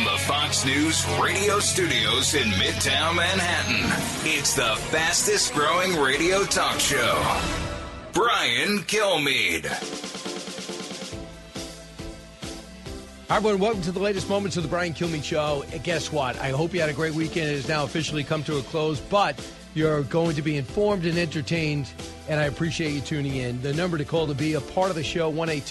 From the Fox News radio studios in Midtown Manhattan, it's the fastest growing radio talk show. Brian Kilmeade. Hi, everyone. Welcome to the latest moments of the Brian Kilmeade Show. And guess what? I hope you had a great weekend. It has now officially come to a close, but you're going to be informed and entertained, and I appreciate you tuning in. The number to call to be a part of the show,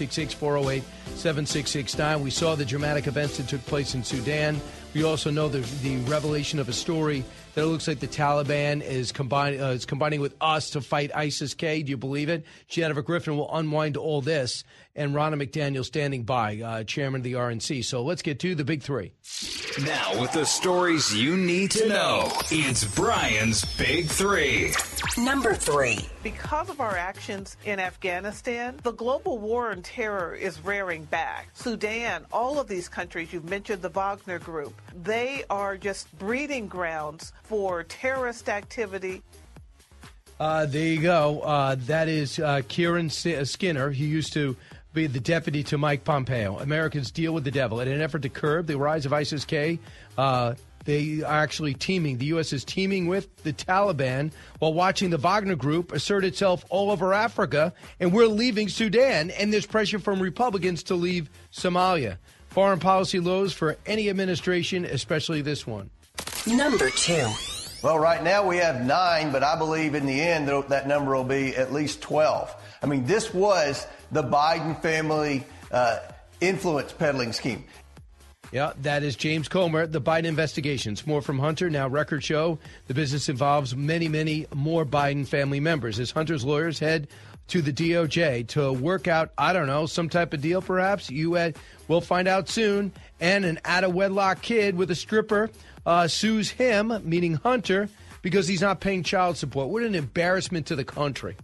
1-866-408-7669. We saw the dramatic events that took place in Sudan. We also know the revelation of a story that it looks like the Taliban is combining with us to fight ISIS-K. Do you believe it? Jennifer Griffin will unwind all this, and Ronna McDaniel standing by, chairman of the RNC. So let's get to the big three. Now with the stories you need to know, it's Brian's Big Three. Number 3. Because of our actions in Afghanistan, the global war on terror is rearing back. Sudan, all of these countries, you've mentioned the Wagner Group, they are just breeding grounds for terrorist activity. There you go. That is Kieran Skinner. He used to be the deputy to Mike Pompeo. Americans deal with the devil. In an effort to curb the rise of ISIS-K, they are actually teaming. The U.S. is teaming with the Taliban while watching the Wagner Group assert itself all over Africa, and we're leaving Sudan, and there's pressure from Republicans to leave Somalia. Foreign policy lows for any administration, especially this one. Number 2. Well, right now we have 9, but I believe in the end that number will be at least 12. I mean, this was the Biden family influence peddling scheme. Yeah, that is James Comer, the Biden investigations. More from Hunter. Now, records show the business involves many, many more Biden family members. As Hunter's lawyers head to the DOJ to work out, I don't know, some type of deal perhaps. We'll find out soon. And an out-of-wedlock kid with a stripper sues him, meaning Hunter, because he's not paying child support. What an embarrassment to the country.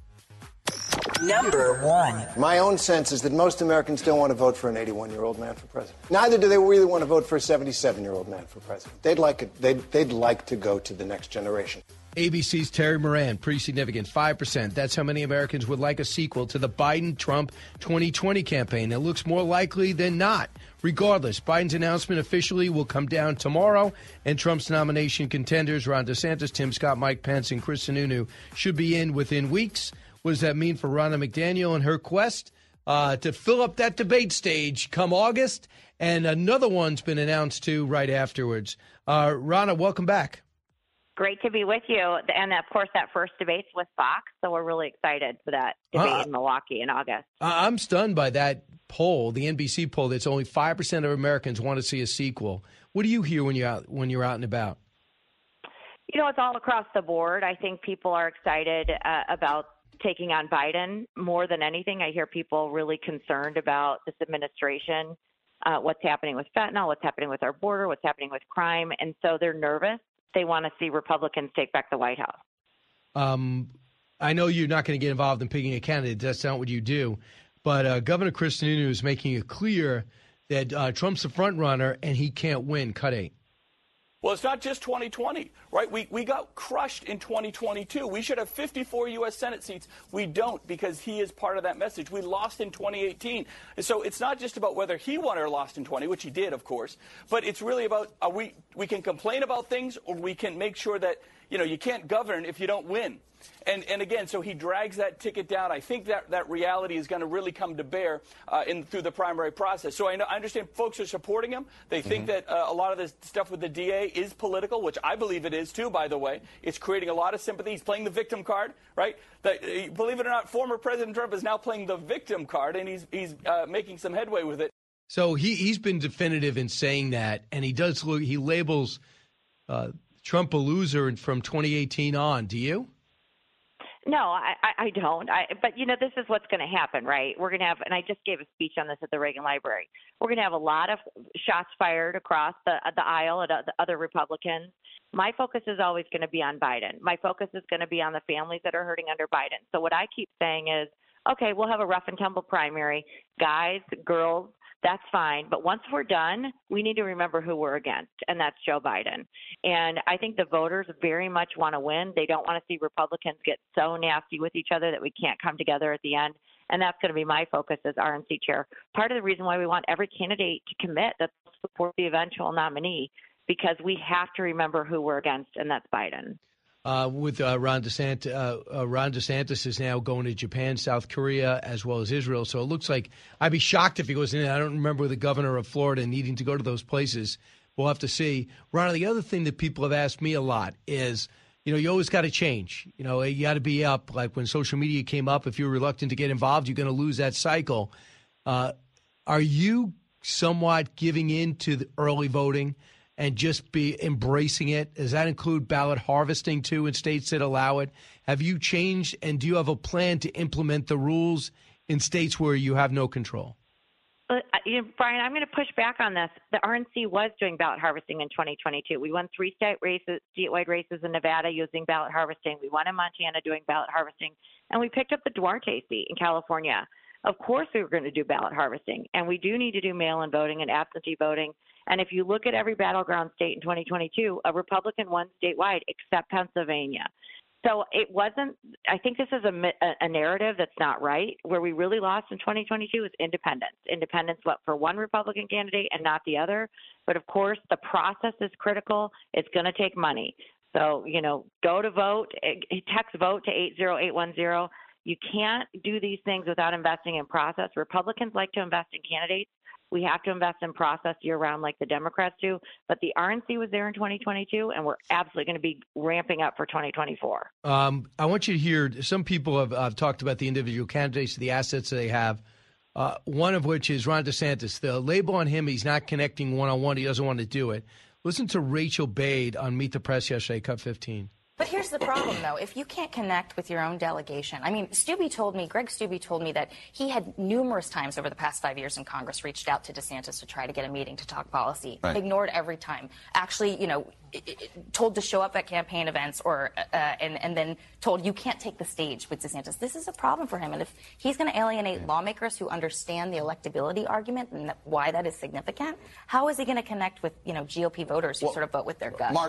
Number 1. My own sense is that most Americans don't want to vote for an 81-year-old man for president. Neither do they really want to vote for a 77-year-old man for president. They'd like to go to the next generation. ABC's Terry Moran, pretty significant, 5%. That's how many Americans would like a sequel to the Biden-Trump 2020 campaign. It looks more likely than not. Regardless, Biden's announcement officially will come down tomorrow, and Trump's nomination contenders, Ron DeSantis, Tim Scott, Mike Pence, and Chris Sununu, should be in within weeks. What does that mean for Ronna McDaniel and her quest to fill up that debate stage come August? And another one's been announced, too, right afterwards. Ronna, welcome back. Great to be with you. And, of course, that first debate's with Fox, so we're really excited for that debate in Milwaukee in August. I'm stunned by that poll, the NBC poll, that's only 5% of Americans want to see a sequel. What do you hear when you're out and about? You know, it's all across the board. I think people are excited about taking on Biden more than anything. I hear people really concerned about this administration, what's happening with fentanyl, what's happening with our border, what's happening with crime. And so they're nervous. They want to see Republicans take back the White House. I know you're not going to get involved in picking a candidate. That's not what you do. But Governor Chris Sununu is making it clear that Trump's the front runner and he can't win. Cut 8. Well, it's not just 2020, right? We got crushed in 2022. We should have 54 U.S. Senate seats. We don't, because he is part of that message. We lost in 2018. And so it's not just about whether he won or lost in 20, which he did, of course, but it's really about we can complain about things, or we can make sure that, you can't govern if you don't win. And again, so he drags that ticket down. I think that reality is going to really come to bear through the primary process. So I understand folks are supporting him. They think that a lot of this stuff with the DA is political, which I believe it is too, by the way. It's creating a lot of sympathy. He's playing the victim card, right? Believe it or not, former President Trump is now playing the victim card, and he's making some headway with it. So he's been definitive in saying that, and he labels Trump a loser from 2018 on. Do you? No, I don't. But, this is what's going to happen, right? We're going to have, and I just gave a speech on this at the Reagan Library, we're going to have a lot of shots fired across the aisle at other Republicans. My focus is always going to be on Biden. My focus is going to be on the families that are hurting under Biden. So what I keep saying is, okay, we'll have a rough and tumble primary. Guys, girls, that's fine. But once we're done, we need to remember who we're against, and that's Joe Biden. And I think the voters very much want to win. They don't want to see Republicans get so nasty with each other that we can't come together at the end. and that's going to be my focus as RNC chair. Part of the reason why we want every candidate to commit that they'll support the eventual nominee, because we have to remember who we're against, and that's Biden. With Ron DeSantis is now going to Japan, South Korea, as well as Israel. So it looks like I'd be shocked if he goes in. I don't remember the governor of Florida needing to go to those places. We'll have to see. Ron, the other thing that people have asked me a lot is, you always got to change. You got to be up. Like when social media came up, if you're reluctant to get involved, you're going to lose that cycle. Are you somewhat giving in to the early voting and just be embracing it? Does that include ballot harvesting, too, in states that allow it? Have you changed, and do you have a plan to implement the rules in states where you have no control? Brian, I'm going to push back on this. The RNC was doing ballot harvesting in 2022. We won 3 statewide races in Nevada using ballot harvesting. We won in Montana doing ballot harvesting. And we picked up the Duarte seat in California. Of course we were going to do ballot harvesting. And we do need to do mail-in voting and absentee voting. And if you look at every battleground state in 2022, a Republican won statewide except Pennsylvania. So it wasn't – I think this is a narrative that's not right. Where we really lost in 2022 is independents. Independents went for one Republican candidate and not the other. But, of course, the process is critical. It's going to take money. So, go to vote, text vote to 80810. You can't do these things without investing in process. Republicans like to invest in candidates. We have to invest in process year-round like the Democrats do. But the RNC was there in 2022, and we're absolutely going to be ramping up for 2024. I want you to hear – some people have talked about the individual candidates, the assets they have, one of which is Ron DeSantis. The label on him, he's not connecting one-on-one. He doesn't want to do it. Listen to Rachel Bade on Meet the Press yesterday, Cut 15. But here's the problem, though. If you can't connect with your own delegation, Greg Steube told me that he had numerous times over the past 5 years in Congress reached out to DeSantis to try to get a meeting to talk policy. Right. Ignored every time. Actually, told to show up at campaign events and then told you can't take the stage with DeSantis. This is a problem for him. And if he's going to alienate lawmakers who understand the electability argument and why that is significant, how is he going to connect with, GOP voters who sort of vote with their gut?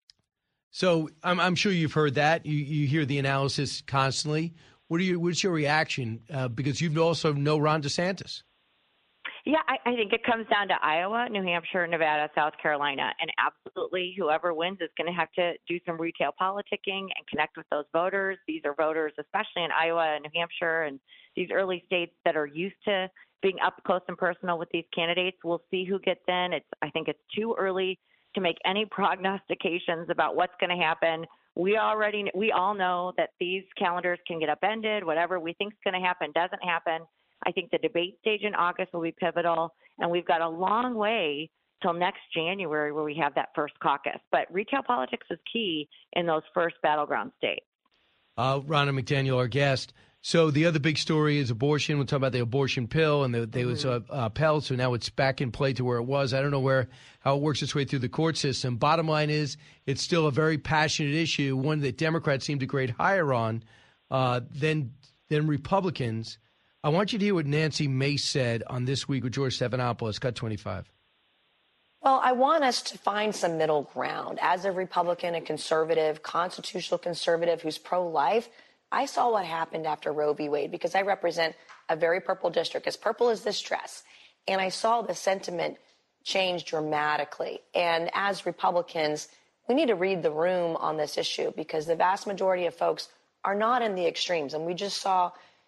So I'm sure you've heard that. You hear the analysis constantly. What's your reaction? Because you also know Ron DeSantis. Yeah, I think it comes down to Iowa, New Hampshire, Nevada, South Carolina. And absolutely, whoever wins is going to have to do some retail politicking and connect with those voters. These are voters, especially in Iowa and New Hampshire and these early states that are used to being up close and personal with these candidates. We'll see who gets in. I think it's too early to make any prognostications about what's going to happen. We all know that these calendars can get upended. Whatever we think is going to happen doesn't happen. I think the debate stage in August will be pivotal, and we've got a long way till next January where we have that first caucus. But retail politics is key in those first battleground states. Ronna McDaniel, our guest. So the other big story is abortion. We'll talk about the abortion pill, and there was a pill, so now it's back in play to where it was. I don't know how it works its way through the court system. Bottom line is it's still a very passionate issue, one that Democrats seem to grade higher on than Republicans. I want you to hear what Nancy Mace said on This Week with George Stephanopoulos, Cut 25. Well, I want us to find some middle ground. As a Republican, a conservative, constitutional conservative who's pro-life, I saw what happened after Roe v. Wade because I represent a very purple district, as purple as this dress. And I saw the sentiment change dramatically. And as Republicans, we need to read the room on this issue because the vast majority of folks are not in the extremes. And we just saw,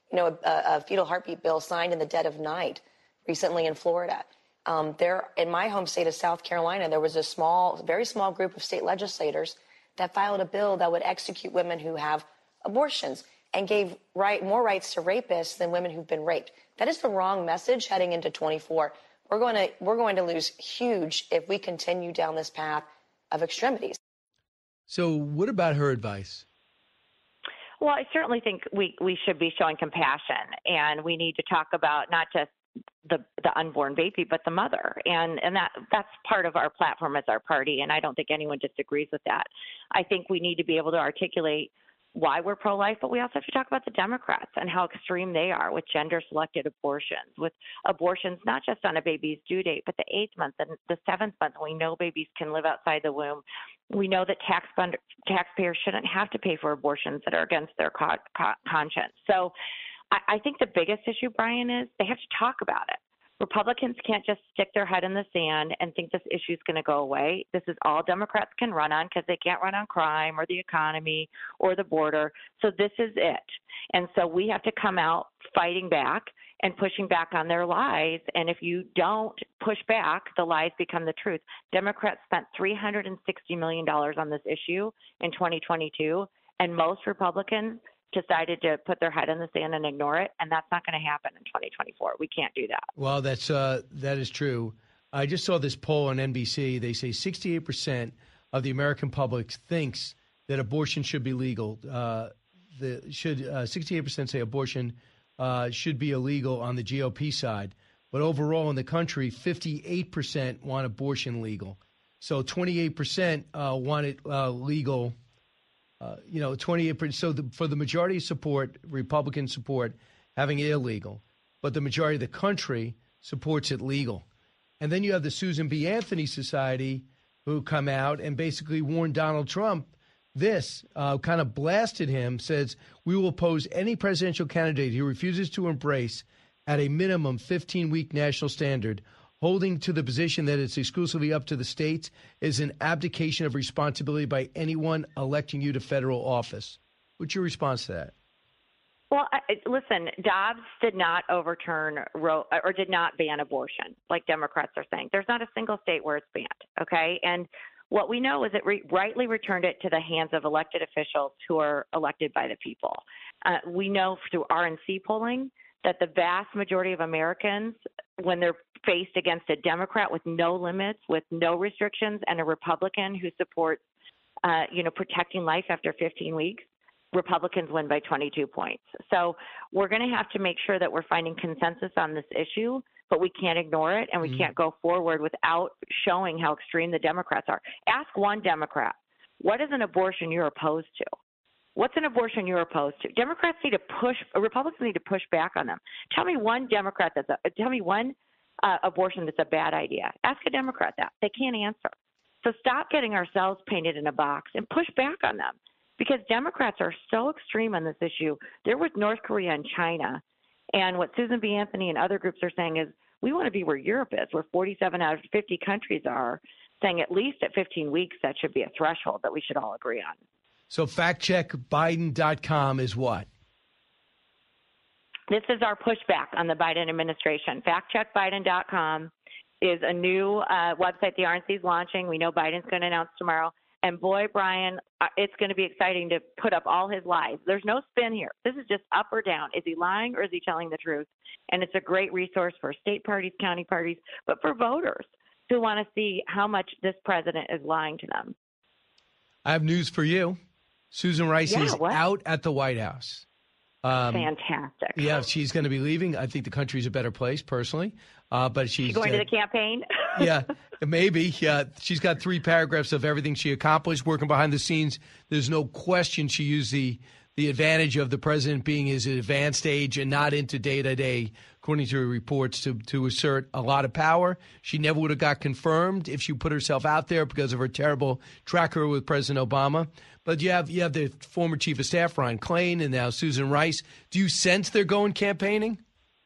a fetal heartbeat bill signed in the dead of night recently in Florida. There, in my home state of South Carolina, there was a very small group of state legislators that filed a bill that would execute women who have abortions and gave more rights to rapists than women who've been raped. That is the wrong message heading into 24. We're going to lose huge if we continue down this path of extremities. So what about her advice? Well, I certainly think we should be showing compassion, and we need to talk about not just the unborn baby, but the mother. And that's part of our platform as our party, and I don't think anyone disagrees with that. I think we need to be able to articulate why we're pro-life, but we also have to talk about the Democrats and how extreme they are with gender-selected abortions, with abortions not just on a baby's due date, but the 8th month and the 7th month. We know babies can live outside the womb. We know that taxpayers shouldn't have to pay for abortions that are against their conscience. So I think the biggest issue, Brian, is they have to talk about it. Republicans can't just stick their head in the sand and think this issue is going to go away. This is all Democrats can run on because they can't run on crime or the economy or the border. So this is it. And so we have to come out fighting back and pushing back on their lies. And if you don't push back, the lies become the truth. Democrats spent $360 million on this issue in 2022, and most Republicans decided to put their head in the sand and ignore it, and that's not going to happen in 2024. We can't do that. Well, that is true. I just saw this poll on NBC. They say 68% of the American public thinks that abortion should be legal. 68% say abortion should be illegal on the GOP side. But overall in the country, 58% want abortion legal. So 28% want it legal. 28%. So for the majority of support, Republican support, having it illegal. But the majority of the country supports it legal. And then you have the Susan B. Anthony Society who come out and basically warned Donald Trump kind of blasted him, says, we will oppose any presidential candidate who refuses to embrace at a minimum 15-week national standard. Holding to the position that it's exclusively up to the states is an abdication of responsibility by anyone electing you to federal office. What's your response to that? Well, listen, Dobbs did not overturn or did not ban abortion, like Democrats are saying. There's not a single state where it's banned, okay? And what we know is it rightly returned it to the hands of elected officials who are elected by the people. We know through RNC polling that the vast majority of Americans, when they're faced against a Democrat with no limits, with no restrictions, and a Republican who supports, protecting life after 15 weeks, Republicans win by 22 points. So we're going to have to make sure that we're finding consensus on this issue, but we can't ignore it, and we can't go forward without showing how extreme the Democrats are. Ask one Democrat, what is an abortion you're opposed to? What's an abortion you're opposed to? Republicans need to push back on them. Tell me one Democrat abortion that's a bad idea. Ask a Democrat that. They can't answer. So stop getting ourselves painted in a box and push back on them, because Democrats are so extreme on this issue. They're with North Korea and China. And what Susan B. Anthony and other groups are saying is we want to be where Europe is, where 47 out of 50 countries are, saying at least at 15 weeks that should be a threshold that we should all agree on. So factcheckbiden.com is what? This is our pushback on the Biden administration. Factcheckbiden.com is a new website the RNC is launching. We know Biden's going to announce tomorrow. And boy, Brian, it's going to be exciting to put up all his lies. There's no spin here. This is just up or down. Is he lying or is he telling the truth? And it's a great resource for state parties, county parties, but for voters who want to see how much this president is lying to them. I have news for you. Susan Rice is out at the White House. Fantastic. Yeah, she's going to be leaving. I think the country's a better place, personally. But she's going to the campaign. Yeah, maybe. Yeah, she's got 3 paragraphs of everything she accomplished working behind the scenes. There's no question she used the advantage of the president being his advanced age and not into day-to-day, according to reports, to assert a lot of power. She never would have got confirmed if she put herself out there because of her terrible track record with President Obama. But you have the former chief of staff, Ron Klain, and now Susan Rice. Do you sense they're going campaigning?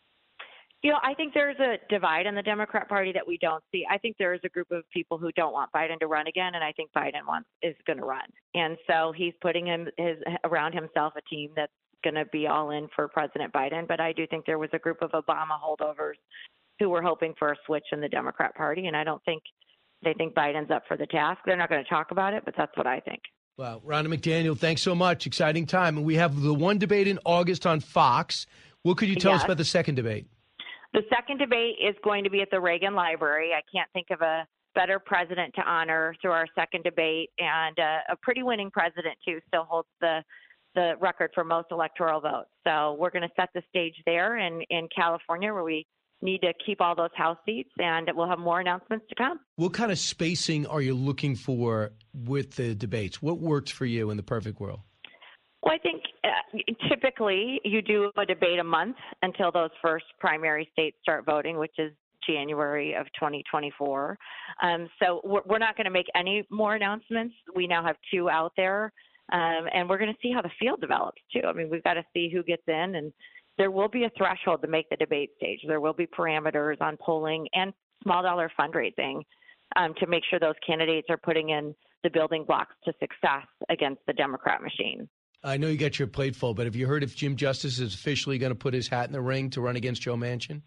I think there's a divide in the Democrat Party that we don't see. I think there is a group of people who don't want Biden to run again, and I think Biden is going to run. And so he's putting around himself a team that's going to be all in for President Biden. But I do think there was a group of Obama holdovers who were hoping for a switch in the Democrat Party, and I don't think they think Biden's up for the task. They're not going to talk about it, but that's what I think. Wow. Ronna McDaniel, thanks so much. Exciting time. And we have the one debate in August on Fox. What could you tell us about the second debate? The second debate is going to be at the Reagan Library. I can't think of a better president to honor through our second debate, and a pretty winning president, too, still holds the record for most electoral votes. So we're going to set the stage there in California, where we need to keep all those House seats, and we'll have more announcements to come. What kind of spacing are you looking for with the debates? What works for you in the perfect world? Well, I think typically you do a debate a month until those first primary states start voting, which is January of 2024. So we're not going to make any more announcements. We now have 2 out there, and we're going to see how the field develops, too. I mean, we've got to see who gets in and there will be a threshold to make the debate stage. There will be parameters on polling and small dollar fundraising to make sure those candidates are putting in the building blocks to success against the Democrat machine. I know you got your plate full, but have you heard if Jim Justice is officially going to put his hat in the ring to run against Joe Manchin?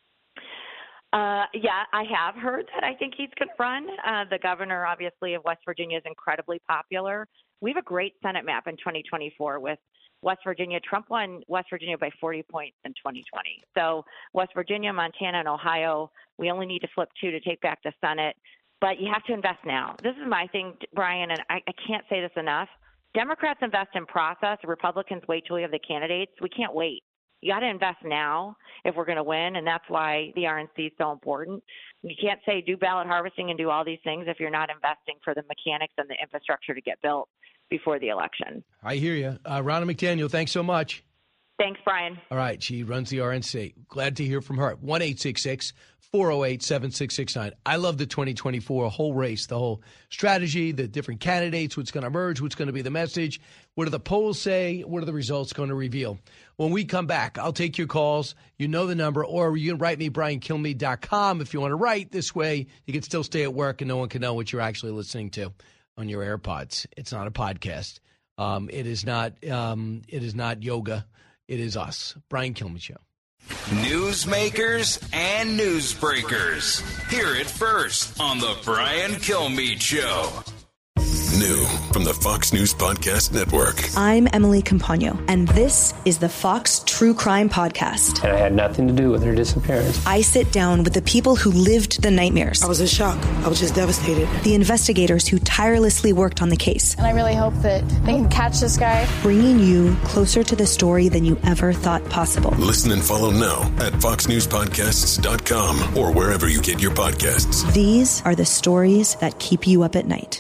Yeah, I have heard that. I think he's going to run. The governor, obviously, of West Virginia is incredibly popular. We have a great Senate map in 2024 with West Virginia. Trump won West Virginia by 40 points in 2020. So West Virginia, Montana, and Ohio, we only need to flip 2 to take back the Senate. But you have to invest now. This is my thing, Brian, and I can't say this enough. Democrats invest in process. Republicans wait till we have the candidates. We can't wait. You got to invest now if we're going to win, and that's why the RNC is so important. You can't say do ballot harvesting and do all these things if you're not investing for the mechanics and the infrastructure to get built before the election. I hear you. Ronna McDaniel, thanks so much. Thanks, Brian. All right, she runs the RNC. Glad to hear from her. 1-866-408-7669. I love the 2024 whole race, the whole strategy, the different candidates, what's going to emerge, what's going to be the message, what do the polls say, what are the results going to reveal. When we come back, I'll take your calls. You know the number, or you can write me, BrianKilmeade.com, if you want to write. This way, you can still stay at work and no one can know what you're actually listening to on your AirPods. It's not a podcast. It is not yoga. It is us, Brian Kilmeade Show. Newsmakers and newsbreakers. Hear it first on the Brian Kilmeade Show. New from the Fox News Podcast Network. I'm Emily Campagno, and this is the Fox True Crime Podcast. And I had nothing to do with her disappearance. I sit down with the people who lived the nightmares. I was in shock. I was just devastated. The investigators who tirelessly worked on the case. And I really hope that they can catch this guy. Bringing you closer to the story than you ever thought possible. Listen and follow now at foxnewspodcasts.com or wherever you get your podcasts. These are the stories that keep you up at night.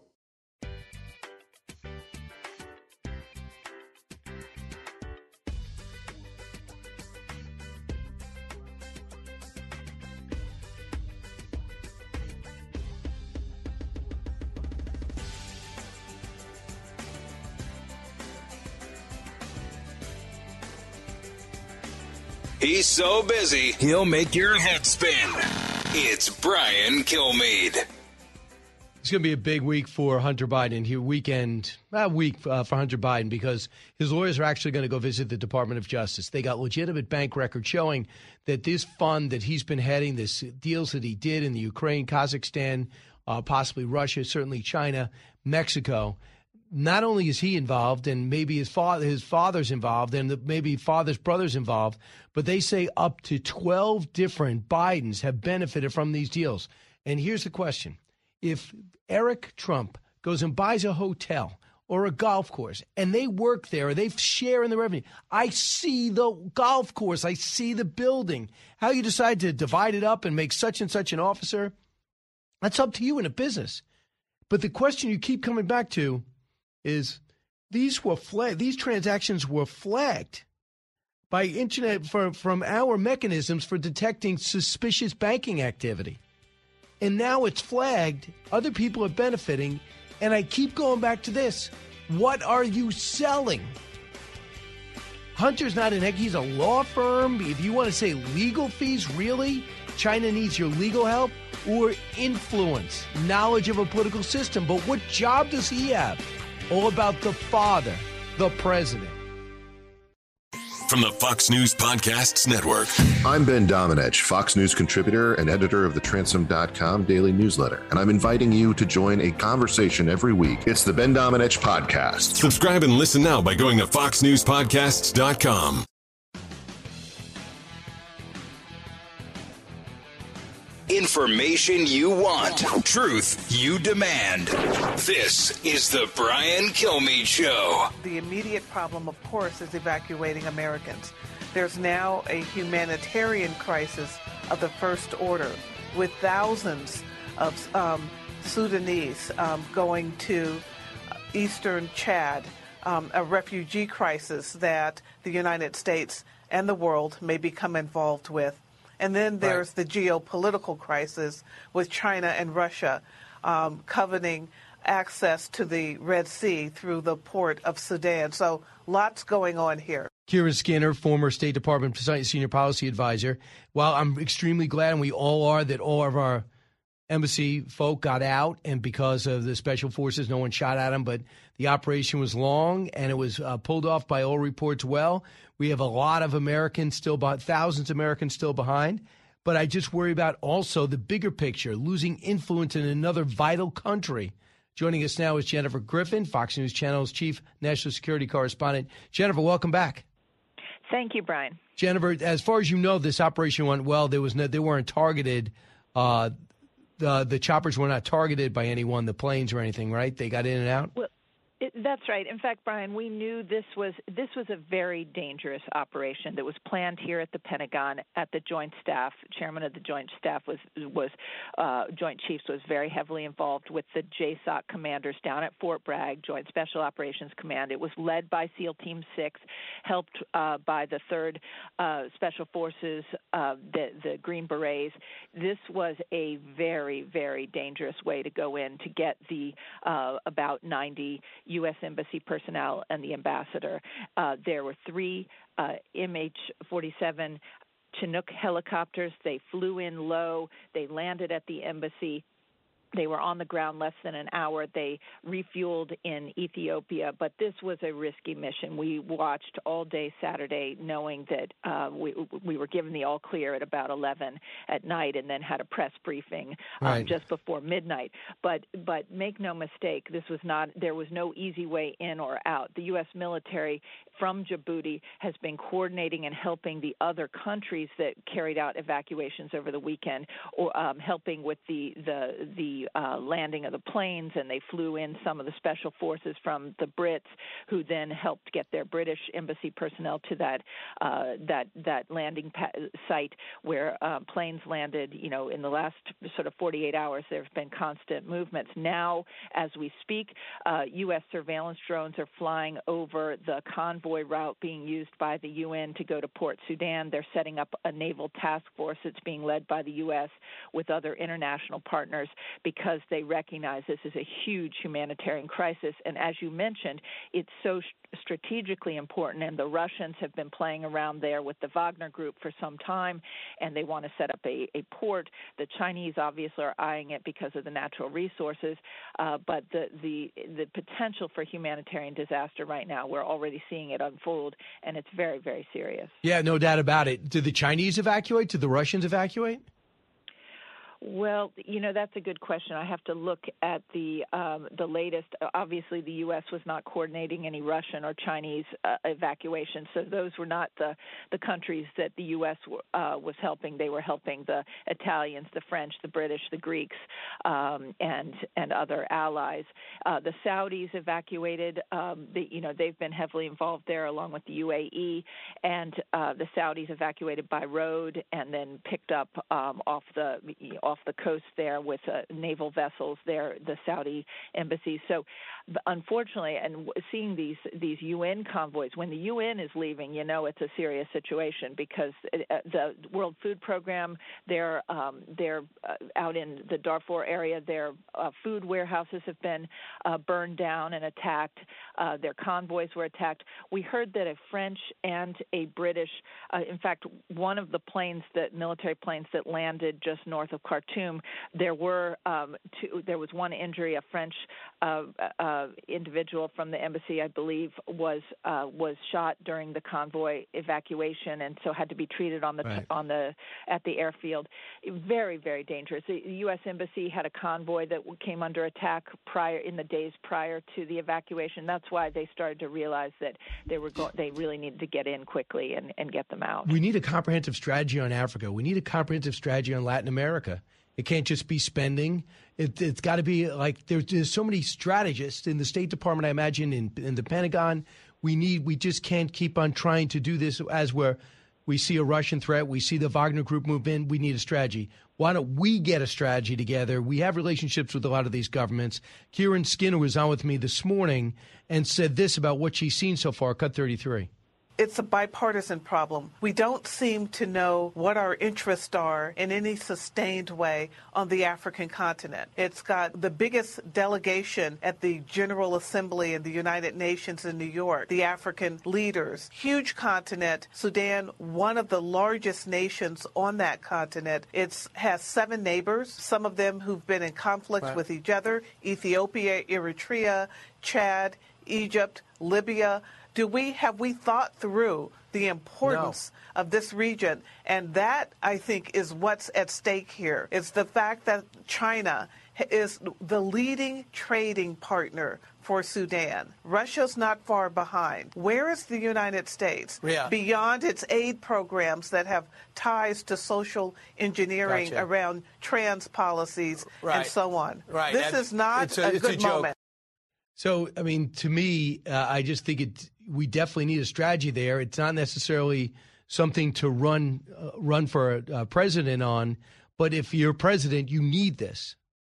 He's so busy, he'll make your head spin. It's Brian Kilmeade. It's going to be a big week for Hunter Biden. For Hunter Biden, because his lawyers are actually going to go visit the Department of Justice. They got legitimate bank records showing that this fund that he's been heading, this deals that he did in the Ukraine, Kazakhstan, possibly Russia, certainly China, Mexico. Not only is he involved, and maybe his father's involved, and maybe father's brother's involved, but they say up to 12 different Bidens have benefited from these deals. And here's the question. If Eric Trump goes and buys a hotel or a golf course, and they work there, or they share in the revenue, I see the golf course, I see the building. How you decide to divide it up and make such and such an officer, that's up to you in a business. But the question you keep coming back to is these transactions were flagged by internet from our mechanisms for detecting suspicious banking activity. And now it's flagged. Other people are benefiting. And I keep going back to this. What are you selling? Hunter's not he's a law firm. If you want to say legal fees, really? China needs your legal help? Or influence, knowledge of a political system. But what job does he have? All about the father, the president. From the Fox News Podcasts Network. I'm Ben Domenech, Fox News contributor and editor of the Transom.com daily newsletter, and I'm inviting you to join a conversation every week. It's the Ben Domenech Podcast. Subscribe and listen now by going to foxnewspodcasts.com. Information you want, truth you demand. This is the Brian Kilmeade Show. The immediate problem, of course, is evacuating Americans. There's now a humanitarian crisis of the first order, with thousands of Sudanese going to eastern Chad, a refugee crisis that the United States and the world may become involved with. And then there's the geopolitical crisis with China and Russia coveting access to the Red Sea through the port of Sudan. So lots going on here. Kieran Skinner, former State Department senior policy advisor. While I'm extremely glad, and we all are, that all of our embassy folk got out, and because of the special forces, no one shot at them, but the operation was long, and it was pulled off by all reports well. We have a lot of Americans still, thousands of Americans still behind, but I just worry about also the bigger picture, losing influence in another vital country. Joining us now is Jennifer Griffin, Fox News Channel's chief national security correspondent. Jennifer, welcome back. Thank you, Brian. Jennifer, as far as you know, this operation went well. They weren't targeted. The choppers were not targeted by anyone, the planes or anything, right? They got in and out? Well, that's right. In fact, Brian, we knew this was a very dangerous operation that was planned here at the Pentagon. At the Joint Staff, Chairman of the Joint Staff Joint Chiefs was very heavily involved with the JSOC commanders down at Fort Bragg, Joint Special Operations Command. It was led by SEAL Team 6, helped by the 3rd Special Forces, the Green Berets. This was a very, very dangerous way to go in to get the about 90 U.S. Embassy personnel and the ambassador. There were 3 MH-47 Chinook helicopters. They flew in low. They landed at the embassy. They were on the ground less than an hour. They refueled in Ethiopia, but this was a risky mission. We watched all day Saturday knowing that we were given the all clear at about 11 at night and then had a press briefing just before midnight. But make no mistake, there was no easy way in or out. The U.S. military from Djibouti has been coordinating and helping the other countries that carried out evacuations over the weekend, or helping with the landing of the planes, and they flew in some of the special forces from the Brits, who then helped get their British embassy personnel to that landing site where planes landed. In the last sort of 48 hours, there's been constant movements. Now, as we speak, U.S. surveillance drones are flying over the convoy route being used by the UN to go to Port Sudan. They're setting up a naval task force that's being led by the U.S. with other international partners, because they recognize this is a huge humanitarian crisis. And as you mentioned, it's so strategically important, and the Russians have been playing around there with the Wagner Group for some time, and they want to set up a port. The Chinese obviously are eyeing it because of the natural resources, but the potential for humanitarian disaster right now, we're already seeing it unfold, and it's very, very serious. Yeah, no doubt about it. Did the Chinese evacuate? Did the Russians evacuate? Well, that's a good question. I have to look at the latest. Obviously, the U.S. was not coordinating any Russian or Chinese evacuations, so those were not the countries that the U.S. Was helping. They were helping the Italians, the French, the British, the Greeks, and other allies. The Saudis evacuated. They've been heavily involved there, along with the UAE, and the Saudis evacuated by road and then picked up off the coast there with naval vessels there, the Saudi embassy. So unfortunately, and seeing these UN convoys, when the UN is leaving, it's a serious situation, because the World Food Program, they're out in the Darfur area. Their food warehouses have been burned down and attacked. Their convoys were attacked. We heard that a French and a British, in fact, one of the military planes that landed just north of Khartoum, there was one injury. A French individual from the embassy, I believe, was shot during the convoy evacuation, and so had to be treated at the airfield. Very, very dangerous. The U.S. embassy had a convoy that came under attack in the days prior to the evacuation. That's why they started to realize that they really needed to get in quickly and get them out. We need a comprehensive strategy on Africa. We need a comprehensive strategy on Latin America. It can't just be spending. It's got to be like there's so many strategists in the State Department, I imagine, in the Pentagon. We just can't keep on trying to do this as we see a Russian threat. We see the Wagner Group move in. We need a strategy. Why don't we get a strategy together? We have relationships with a lot of these governments. Kieran Skinner was on with me this morning and said this about what she's seen so far. Cut 33. It's a bipartisan problem. We don't seem to know what our interests are in any sustained way on the African continent. It's got the biggest delegation at the General Assembly in the United Nations in New York, the African leaders. Huge continent. Sudan, one of the largest nations on that continent. It has 7 neighbors, some of them who've been in conflict with each other: Ethiopia, Eritrea, Chad, Egypt, Libya. Have we thought through the importance of this region? And that, I think, is what's at stake here. It's the fact that China is the leading trading partner for Sudan. Russia's not far behind. Where is the United States beyond its aid programs that have ties to social engineering around trans policies and so on? This is not a good moment. So, I mean, to me, I just think we definitely need a strategy there. It's not necessarily something to run for a president on, but if you're president, you need this.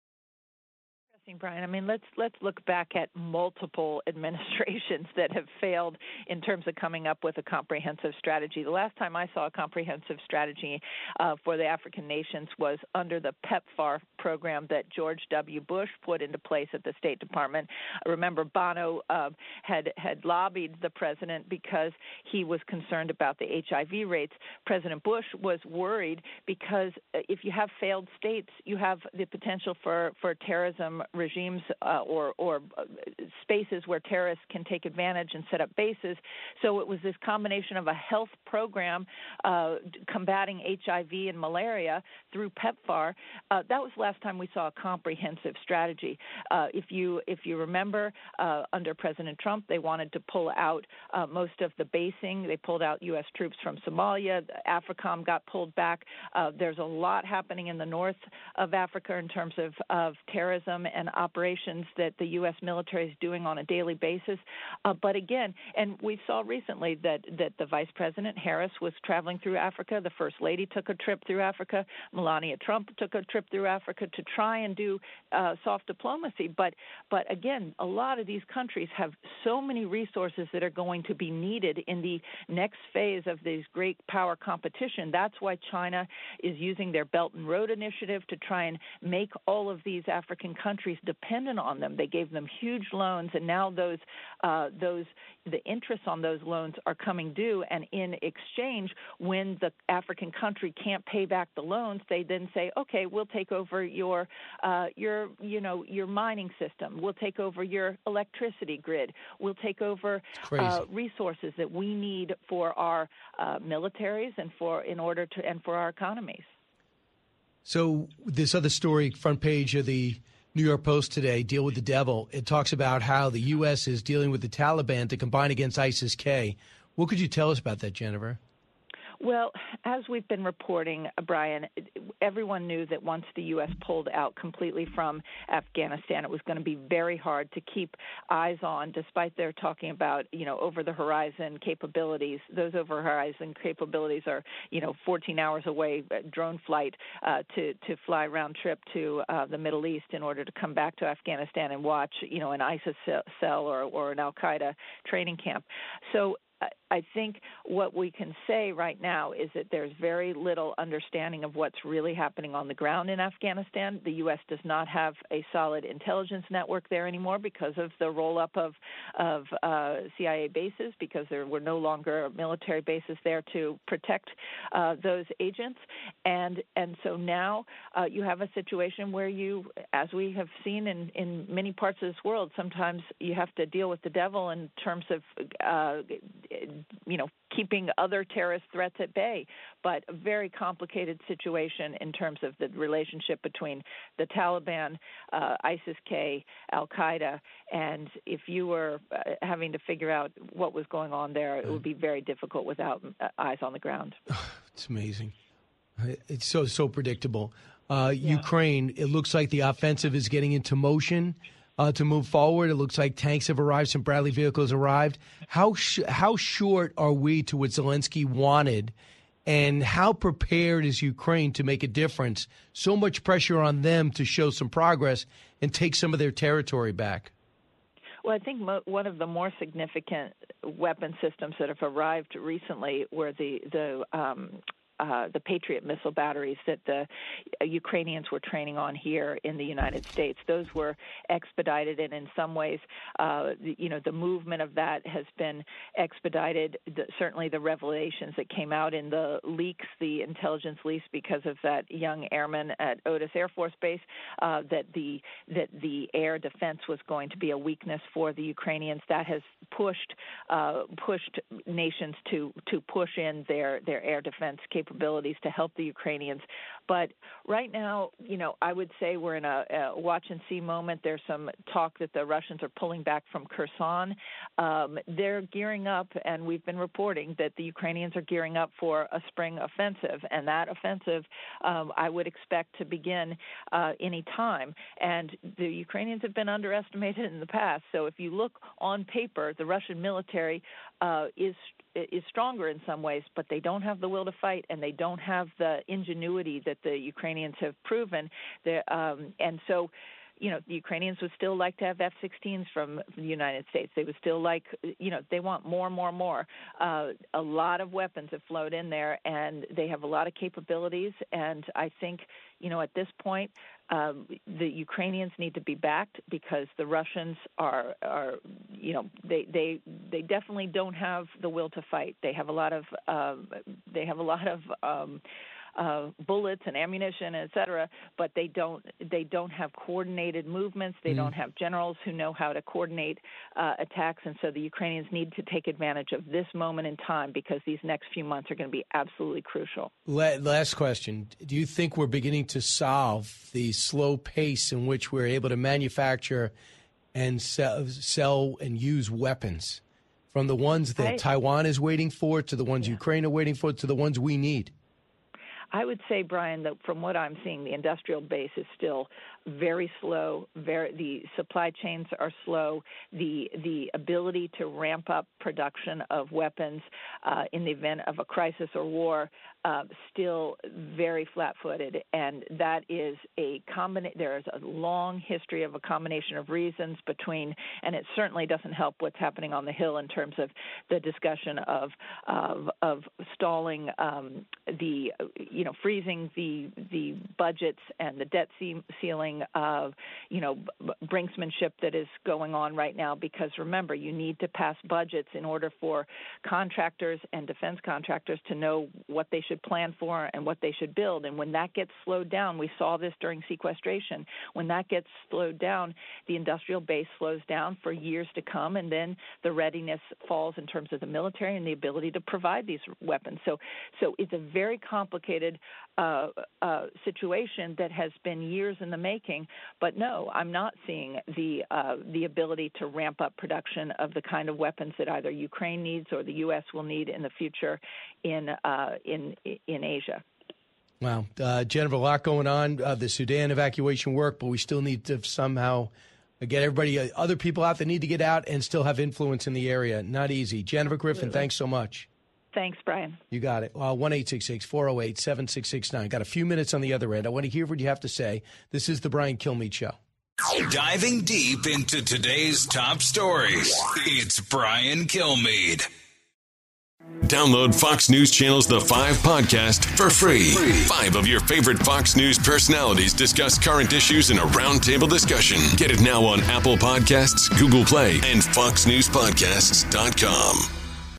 Brian, I mean, let's look back at multiple administrations that have failed in terms of coming up with a comprehensive strategy. The last time I saw a comprehensive strategy for the African nations was under the PEPFAR program that George W. Bush put into place at the State Department. I remember Bono had lobbied the president because he was concerned about the HIV rates. President Bush was worried because if you have failed states, you have the potential for terrorism regimes or spaces where terrorists can take advantage and set up bases. So it was this combination of a health program combating HIV and malaria through PEPFAR. That was the last time we saw a comprehensive strategy. If you remember, under President Trump, they wanted to pull out most of the basing. They pulled out U.S. troops from Somalia. AFRICOM got pulled back. There's a lot happening in the north of Africa in terms of terrorism and operations that the U.S. military is doing on a daily basis. But again, and we saw recently that the Vice President Harris was traveling through Africa. The First Lady took a trip through Africa. Melania Trump took a trip through Africa to try and do soft diplomacy. But again, a lot of these countries have so many resources that are going to be needed in the next phase of this great power competition. That's why China is using their Belt and Road Initiative to try and make all of these African countries dependent on them. They gave them huge loans, and now the interest on those loans are coming due. And in exchange, when the African country can't pay back the loans, they then say, "Okay, we'll take over your mining system. We'll take over your electricity grid. We'll take over resources that we need for our militaries and for our economies." So this other story, front page of the New York Post today, Deal with the Devil. It talks about how the U.S. is dealing with the Taliban to combine against ISIS-K. What could you tell us about that, Jennifer? Well, as we've been reporting, Brian, everyone knew that once the U.S. pulled out completely from Afghanistan, it was going to be very hard to keep eyes on, despite their talking about, over-the-horizon capabilities. Those over-horizon capabilities are, 14 hours away, drone flight to fly round trip to the Middle East in order to come back to Afghanistan and watch, an ISIS cell or an al-Qaeda training camp. So I think what we can say right now is that there's very little understanding of what's really happening on the ground in Afghanistan. The U.S. does not have a solid intelligence network there anymore because of the roll-up of CIA bases, because there were no longer military bases there to protect those agents. And so now you have a situation where you, as we have seen in many parts of this world, sometimes you have to deal with the devil in terms of keeping other terrorist threats at bay, but a very complicated situation in terms of the relationship between the Taliban, ISIS-K, al-Qaeda, and if you were having to figure out what was going on there, it would be very difficult without eyes on the ground. It's amazing. It's so predictable. Ukraine, it looks like the offensive is getting into motion. To move forward, it looks like tanks have arrived, some Bradley vehicles arrived. How short are we to what Zelensky wanted, and how prepared is Ukraine to make a difference? So much pressure on them to show some progress and take some of their territory back. Well, I think one of the more significant weapon systems that have arrived recently were the Patriot missile batteries that the Ukrainians were training on here in the United States. Those were expedited, and in some ways, the movement of that has been expedited. Certainly the revelations that came out in the leaks, the intelligence leaks because of that young airman at Otis Air Force Base, that the air defense was going to be a weakness for the Ukrainians. That has pushed nations to push in their air defense capabilities to help the Ukrainians. But right now, I would say we're in a watch and see moment. There's some talk that the Russians are pulling back from Kherson. They're gearing up, and we've been reporting that the Ukrainians are gearing up for a spring offensive, and that offensive I would expect to begin any time. And the Ukrainians have been underestimated in the past. So if you look on paper, the Russian military is stronger in some ways, but they don't have the will to fight, and they don't have the ingenuity that the Ukrainians have proven. And so, the Ukrainians would still like to have F-16s from the United States. They would still like, they want more. A lot of weapons have flowed in there, and they have a lot of capabilities. And I think, at this point, the Ukrainians need to be backed because the Russians are they definitely don't have the will to fight. They have a lot of bullets and ammunition, et cetera, but they don't have coordinated movements. They don't have generals who know how to coordinate attacks, and so the Ukrainians need to take advantage of this moment in time because these next few months are going to be absolutely crucial. Last question. Do you think we're beginning to solve the slow pace in which we're able to manufacture and sell and use weapons, from the ones that Taiwan is waiting for to the ones Ukraine are waiting for to the ones we need? I would say, Brian, that from what I'm seeing, the industrial base is still very slow. The supply chains are slow. The ability to ramp up production of weapons in the event of a crisis or war still very flat-footed, and that is there is a long history of a combination of reasons between, and it certainly doesn't help what's happening on the Hill in terms of the discussion of stalling freezing the budgets and the debt ceiling of brinksmanship that is going on right now, because remember, you need to pass budgets in order for contractors and defense contractors to know what they should plan for and what they should build. And when that gets slowed down, we saw this during sequestration, when that gets slowed down, the industrial base slows down for years to come, and then the readiness falls in terms of the military and the ability to provide these weapons. So it's a very complicated situation that has been years in the making. But no, I'm not seeing the ability to ramp up production of the kind of weapons that either Ukraine needs or the U.S. will need in the future in Asia. Wow. Jennifer, a lot going on. The Sudan evacuation work, but we still need to somehow get everybody, other people out that need to get out and still have influence in the area. Not easy. Jennifer Griffin, thanks so much. Thanks, Brian. You got it. 1-866-408-7669. Got a few minutes on the other end. I want to hear what you have to say. This is the Brian Kilmeade Show. Diving deep into today's top stories, it's Brian Kilmeade. Download Fox News Channel's The 5 podcast for free. 5 of your favorite Fox News personalities discuss current issues in a roundtable discussion. Get it now on Apple Podcasts, Google Play, and FoxNewsPodcasts.com.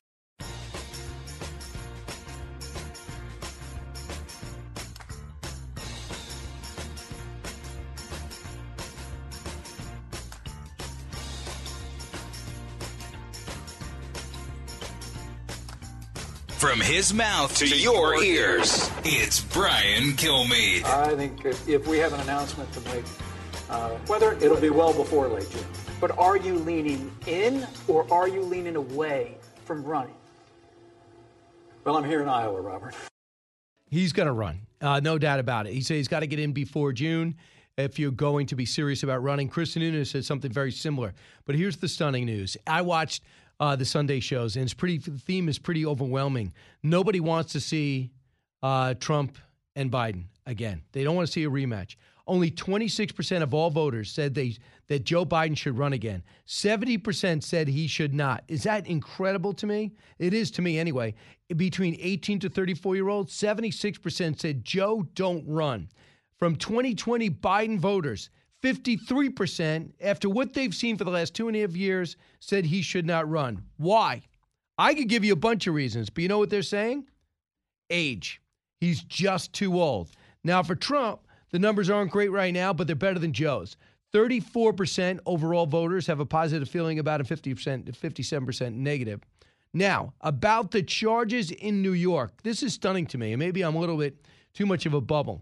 From his mouth to your ears, it's Brian Kilmeade. I think if we have an announcement to make, whether it'll be well before late June. But are you leaning in or are you leaning away from running? Well, I'm here in Iowa, Robert. He's going to run, no doubt about it. He said he's got to get in before June if you're going to be serious about running. Chris Sununu said something very similar. But here's the stunning news. I watched the Sunday shows, and the theme is pretty overwhelming. Nobody wants to see Trump and Biden again. They don't want to see a rematch. Only 26% of all voters said that Joe Biden should run again. 70% said he should not. Is that incredible to me? It is to me anyway. Between 18 to 34-year-olds, 76% said, Joe, don't run. From 2020 Biden voters, 53%, after what they've seen for the last 2.5 years, said he should not run. Why? I could give you a bunch of reasons, but you know what they're saying? Age. He's just too old. Now, for Trump, the numbers aren't great right now, but they're better than Joe's. 34% overall voters have a positive feeling about him, 57% negative. Now, about the charges in New York, this is stunning to me, and maybe I'm a little bit too much of a bubble.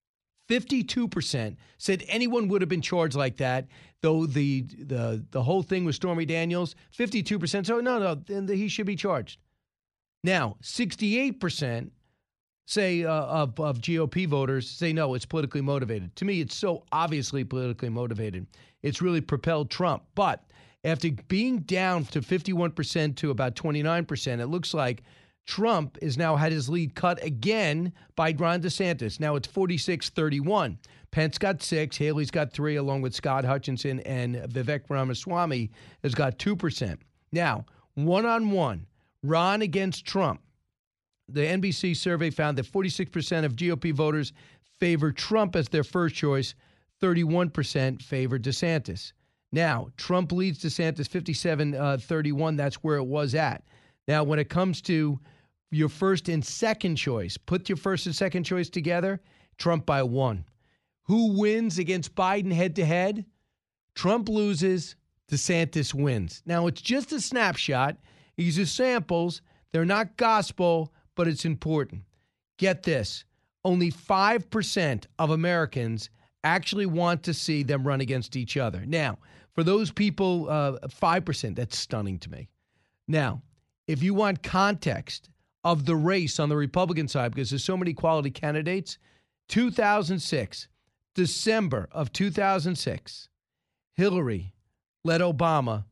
52% said anyone would have been charged like that, though the whole thing with Stormy Daniels, 52%, so no, he should be charged. Now, 68% say of GOP voters say no, it's politically motivated. To me, it's so obviously politically motivated. It's really propelled Trump. But after being down to 51% to about 29%, it looks like Trump has now had his lead cut again by Ron DeSantis. Now it's 46-31. Pence got 6, Haley's got 3, along with Scott Hutchinson, and Vivek Ramaswamy has got 2%. Now, one-on-one, Ron against Trump. The NBC survey found that 46% of GOP voters favor Trump as their first choice, 31% favor DeSantis. Now, Trump leads DeSantis 57-31. That's where it was at. Now, when it comes to your first and second choice, put your first and second choice together, Trump by 1. Who wins against Biden head-to-head? Trump loses, DeSantis wins. Now, it's just a snapshot. These are samples. They're not gospel, but it's important. Get this. Only 5% of Americans actually want to see them run against each other. Now, for those people, 5%, that's stunning to me. Now, if you want context of the race on the Republican side, because there's so many quality candidates, 2006, December of 2006, Hillary led Obama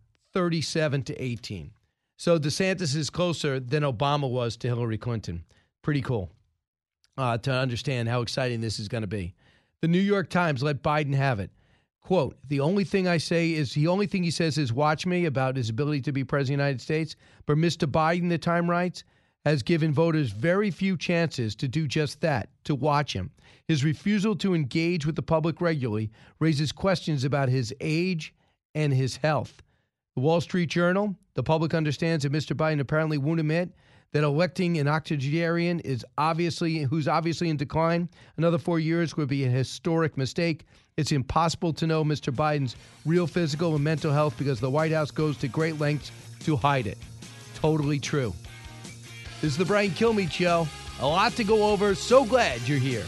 37-18. So DeSantis is closer than Obama was to Hillary Clinton. Pretty cool to understand how exciting this is going to be. The New York Times let Biden have it. Quote, the only thing he says is watch me about his ability to be president of the United States. But Mr. Biden, the Time writes, has given voters very few chances to do just that, to watch him. His refusal to engage with the public regularly raises questions about his age and his health. The Wall Street Journal, the public understands that Mr. Biden apparently won't admit that electing an octogenarian who's obviously in decline another 4 years would be a historic mistake. It's impossible to know Mr. Biden's real physical and mental health because the White House goes to great lengths to hide it. Totally true. This is the Brian Kilmeade Show. A lot to go over. So glad you're here.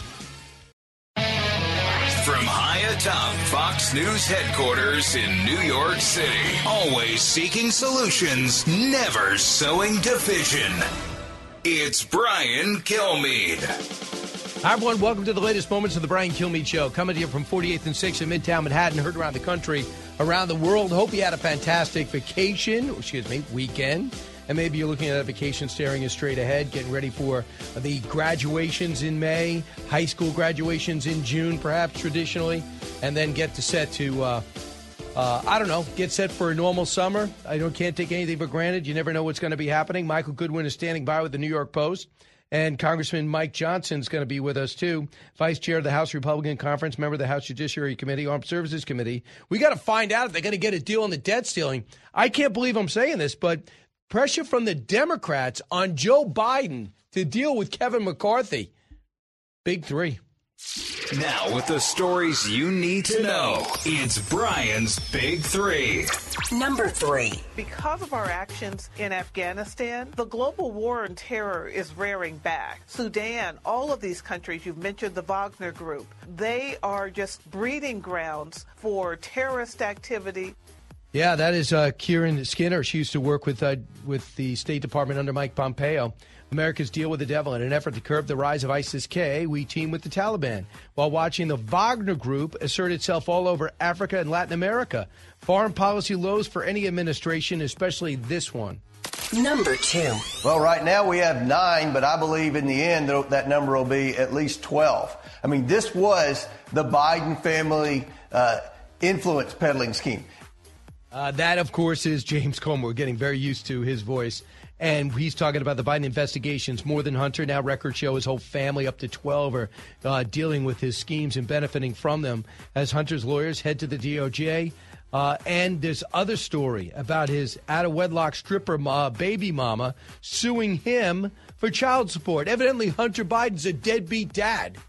From high atop Fox News headquarters in New York City, always seeking solutions, never sowing division. It's Brian Kilmeade. Hi, everyone. Welcome to the latest moments of the Brian Kilmeade Show. Coming to you from 48th and 6th in Midtown Manhattan, heard around the country, around the world. Hope you had a fantastic weekend. And maybe you're looking at a vacation staring you straight ahead, getting ready for the graduations in May, high school graduations in June, perhaps traditionally, and then get set for a normal summer. Can't take anything for granted. You never know what's going to be happening. Michael Goodwin is standing by with the New York Post. And Congressman Mike Johnson is going to be with us, too. Vice Chair of the House Republican Conference, member of the House Judiciary Committee, Armed Services Committee. We got to find out if they're going to get a deal on the debt ceiling. I can't believe I'm saying this, but pressure from the Democrats on Joe Biden to deal with Kevin McCarthy. Big three. Now, with the stories you need to know, it's Brian's Big Three. Number 3. Because of our actions in Afghanistan, the global war on terror is rearing back. Sudan, all of these countries, you've mentioned the Wagner Group, they are just breeding grounds for terrorist activity. Yeah, that is Kieran Skinner. She used to work with the State Department under Mike Pompeo. America's deal with the devil in an effort to curb the rise of ISIS-K. We team with the Taliban while watching the Wagner Group assert itself all over Africa and Latin America. Foreign policy lows for any administration, especially this one. Number 2. Well, right now we have 9, but I believe in the end that number will be at least 12. I mean, this was the Biden family influence peddling scheme. That, of course, is James Comey. We're getting very used to his voice. And he's talking about the Biden investigations more than Hunter. Now records show his whole family, up to 12, are dealing with his schemes and benefiting from them as Hunter's lawyers head to the DOJ. And there's other story about his out-of-wedlock stripper baby mama suing him for child support. Evidently, Hunter Biden's a deadbeat dad.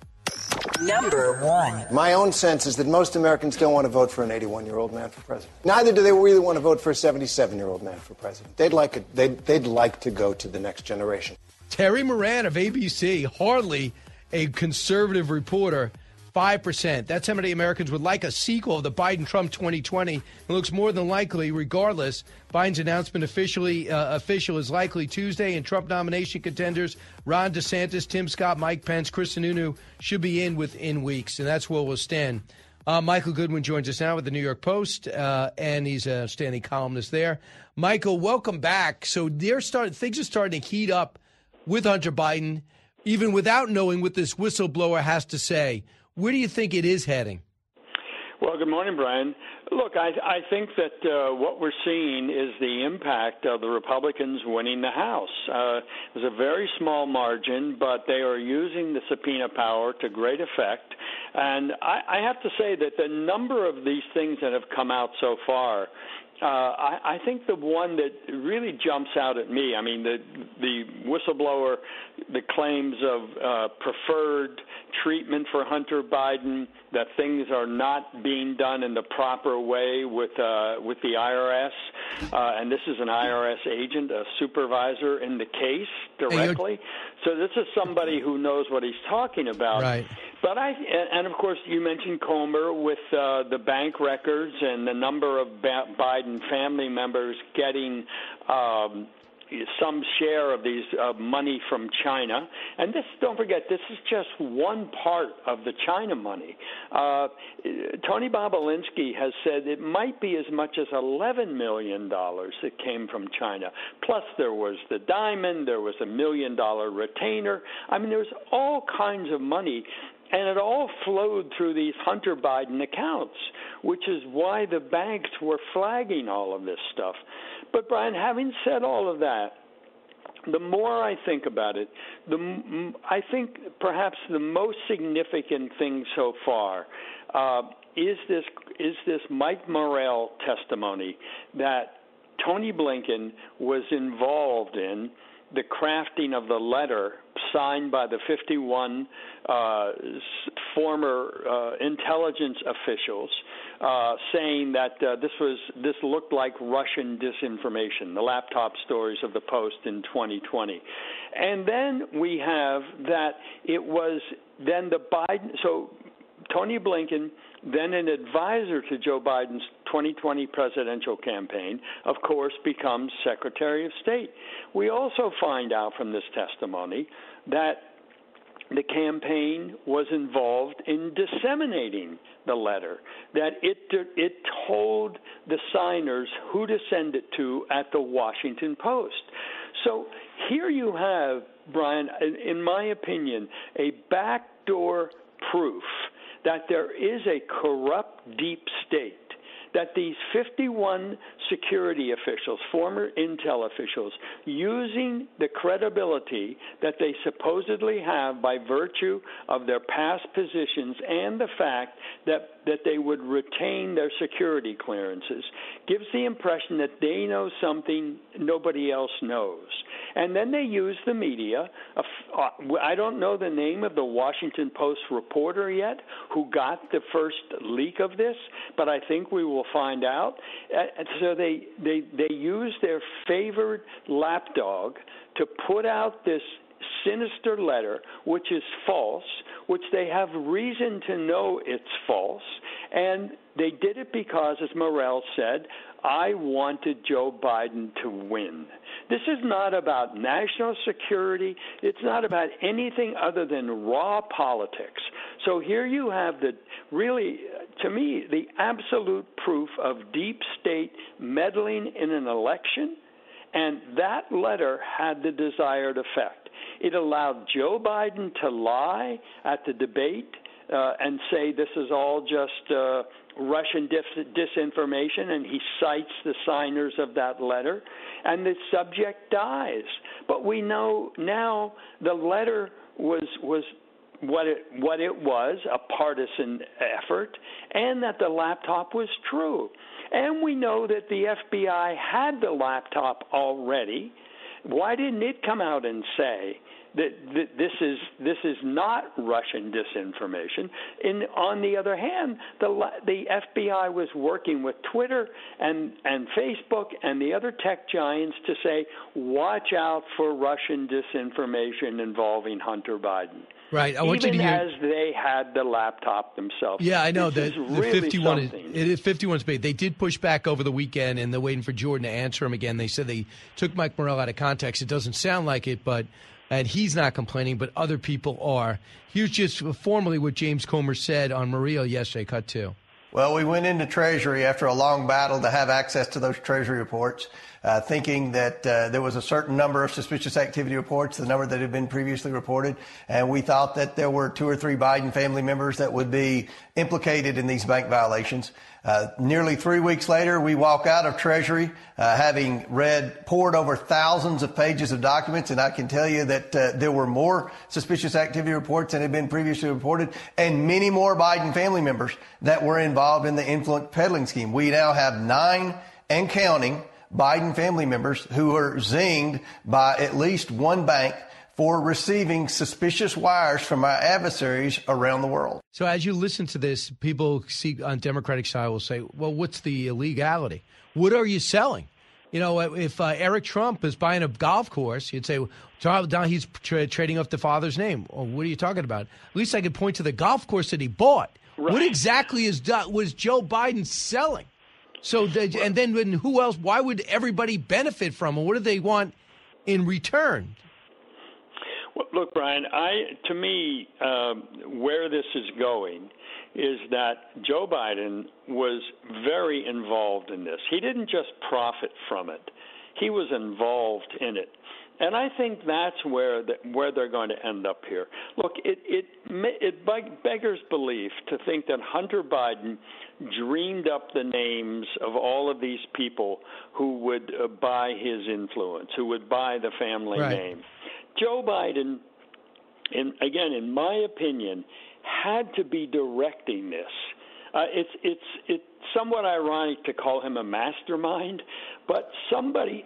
Number 1. My own sense is that most Americans don't want to vote for an 81-year-old man for president. Neither do they really want to vote for a 77-year-old man for president. They'd like to go to the next generation. Terry Moran of ABC, hardly a conservative reporter, 5%. That's how many Americans would like a sequel of the Biden-Trump 2020. It looks more than likely, regardless. Biden's announcement official is likely Tuesday, and Trump nomination contenders Ron DeSantis, Tim Scott, Mike Pence, Chris Sununu should be in within weeks, and that's where we'll stand. Michael Goodwin joins us now with the New York Post, and he's a standing columnist there. Michael, welcome back. So things are starting to heat up with Hunter Biden, even without knowing what this whistleblower has to say. Where do you think it is heading? Well, good morning, Brian. Look, I think that what we're seeing is the impact of the Republicans winning the House. It was a very small margin, but they are using the subpoena power to great effect. And I have to say that the number of these things that have come out so far, I think the one that really jumps out at me, I mean, the whistleblower, the claims of preferred treatment for Hunter Biden, that things are not being done in the proper way with the IRS, and this is an IRS agent, a supervisor in the case directly. So this is somebody who knows what he's talking about. Right. But and of course, you mentioned Comer with the bank records and the number of Biden family members getting some share of these money from China. And this, don't forget, this is just one part of the China money. Tony Bobolinsky has said it might be as much as $11 million that came from China. Plus there was the diamond, there was $1 million retainer. I mean, there was all kinds of money. And it all flowed through these Hunter Biden accounts, which is why the banks were flagging all of this stuff. But, Brian, having said all of that, the more I think about it, I think perhaps the most significant thing so far is this Mike Morrell testimony that Tony Blinken was involved in the crafting of the letter signed by the 51 former intelligence officials saying that this looked like Russian disinformation, the laptop stories of the Post in 2020. And then we have that it was then the Biden, so Tony Blinken, then an advisor to Joe Biden's 2020 presidential campaign, of course, becomes Secretary of State. We also find out from this testimony that the campaign was involved in disseminating the letter, that it told the signers who to send it to at the Washington Post. So here you have, Brian, in my opinion, a backdoor proof that there is a corrupt deep state, that these 51 security officials, former intel officials, using the credibility that they supposedly have by virtue of their past positions and the fact that they would retain their security clearances, gives the impression that they know something nobody else knows. And then they use the media. I don't know the name of the Washington Post reporter yet who got the first leak of this, but I think we will find out. So they use their favored lapdog to put out this sinister letter, which is false, which they have reason to know it's false, And they did it because, as Morell said, I wanted Joe Biden to win. This is not about national security. It's not about anything other than raw politics. So here you have really, to me, the absolute proof of deep state meddling in an election, and that letter had the desired effect. It allowed Joe Biden to lie at the debate and say this is all just Russian disinformation, and he cites the signers of that letter, and the subject dies. But we know now the letter was what it was, a partisan effort, and that the laptop was true. And we know that the FBI had the laptop already. Why didn't it come out and say that this is not Russian disinformation? On the other hand, the FBI was working with Twitter and Facebook and the other tech giants to say, watch out for Russian disinformation involving Hunter Biden. Right. I want you to hear, as they had the laptop themselves. Yeah, I know. The really 51 is 51's big. They did push back over the weekend, and they're waiting for Jordan to answer him again. They said they took Mike Morell out of context. It doesn't sound like it, and he's not complaining, but other people are. Here's just formally what James Comer said on Murillo yesterday. Cut 2. Well, we went into Treasury after a long battle to have access to those Treasury reports, thinking that there was a certain number of suspicious activity reports, the number that had been previously reported, and we thought that there were 2 or 3 Biden family members that would be implicated in these bank violations. Nearly 3 weeks later, we walk out of Treasury having poured over thousands of pages of documents, and I can tell you that there were more suspicious activity reports than had been previously reported, and many more Biden family members that were involved in the influence peddling scheme. We now have 9 and counting Biden family members who are zinged by at least one bank for receiving suspicious wires from our adversaries around the world. So as you listen to this, people on Democratic side will say, well, what's the illegality? What are you selling? You know, if Eric Trump is buying a golf course, you'd say, well, he's trading off the father's name. Well, what are you talking about? At least I could point to the golf course that he bought. Right. What exactly was Joe Biden selling? So, and then who else? Why would everybody benefit from it? What do they want in return? Well, look, Brian, to me, where this is going is that Joe Biden was very involved in this. He didn't just profit from it. He was involved in it. And I think that's where they're going to end up here. Look, it beggars belief to think that Hunter Biden dreamed up the names of all of these people who would buy his influence, who would buy the family name. Joe Biden, in my opinion, had to be directing this. It's somewhat ironic to call him a mastermind, but somebody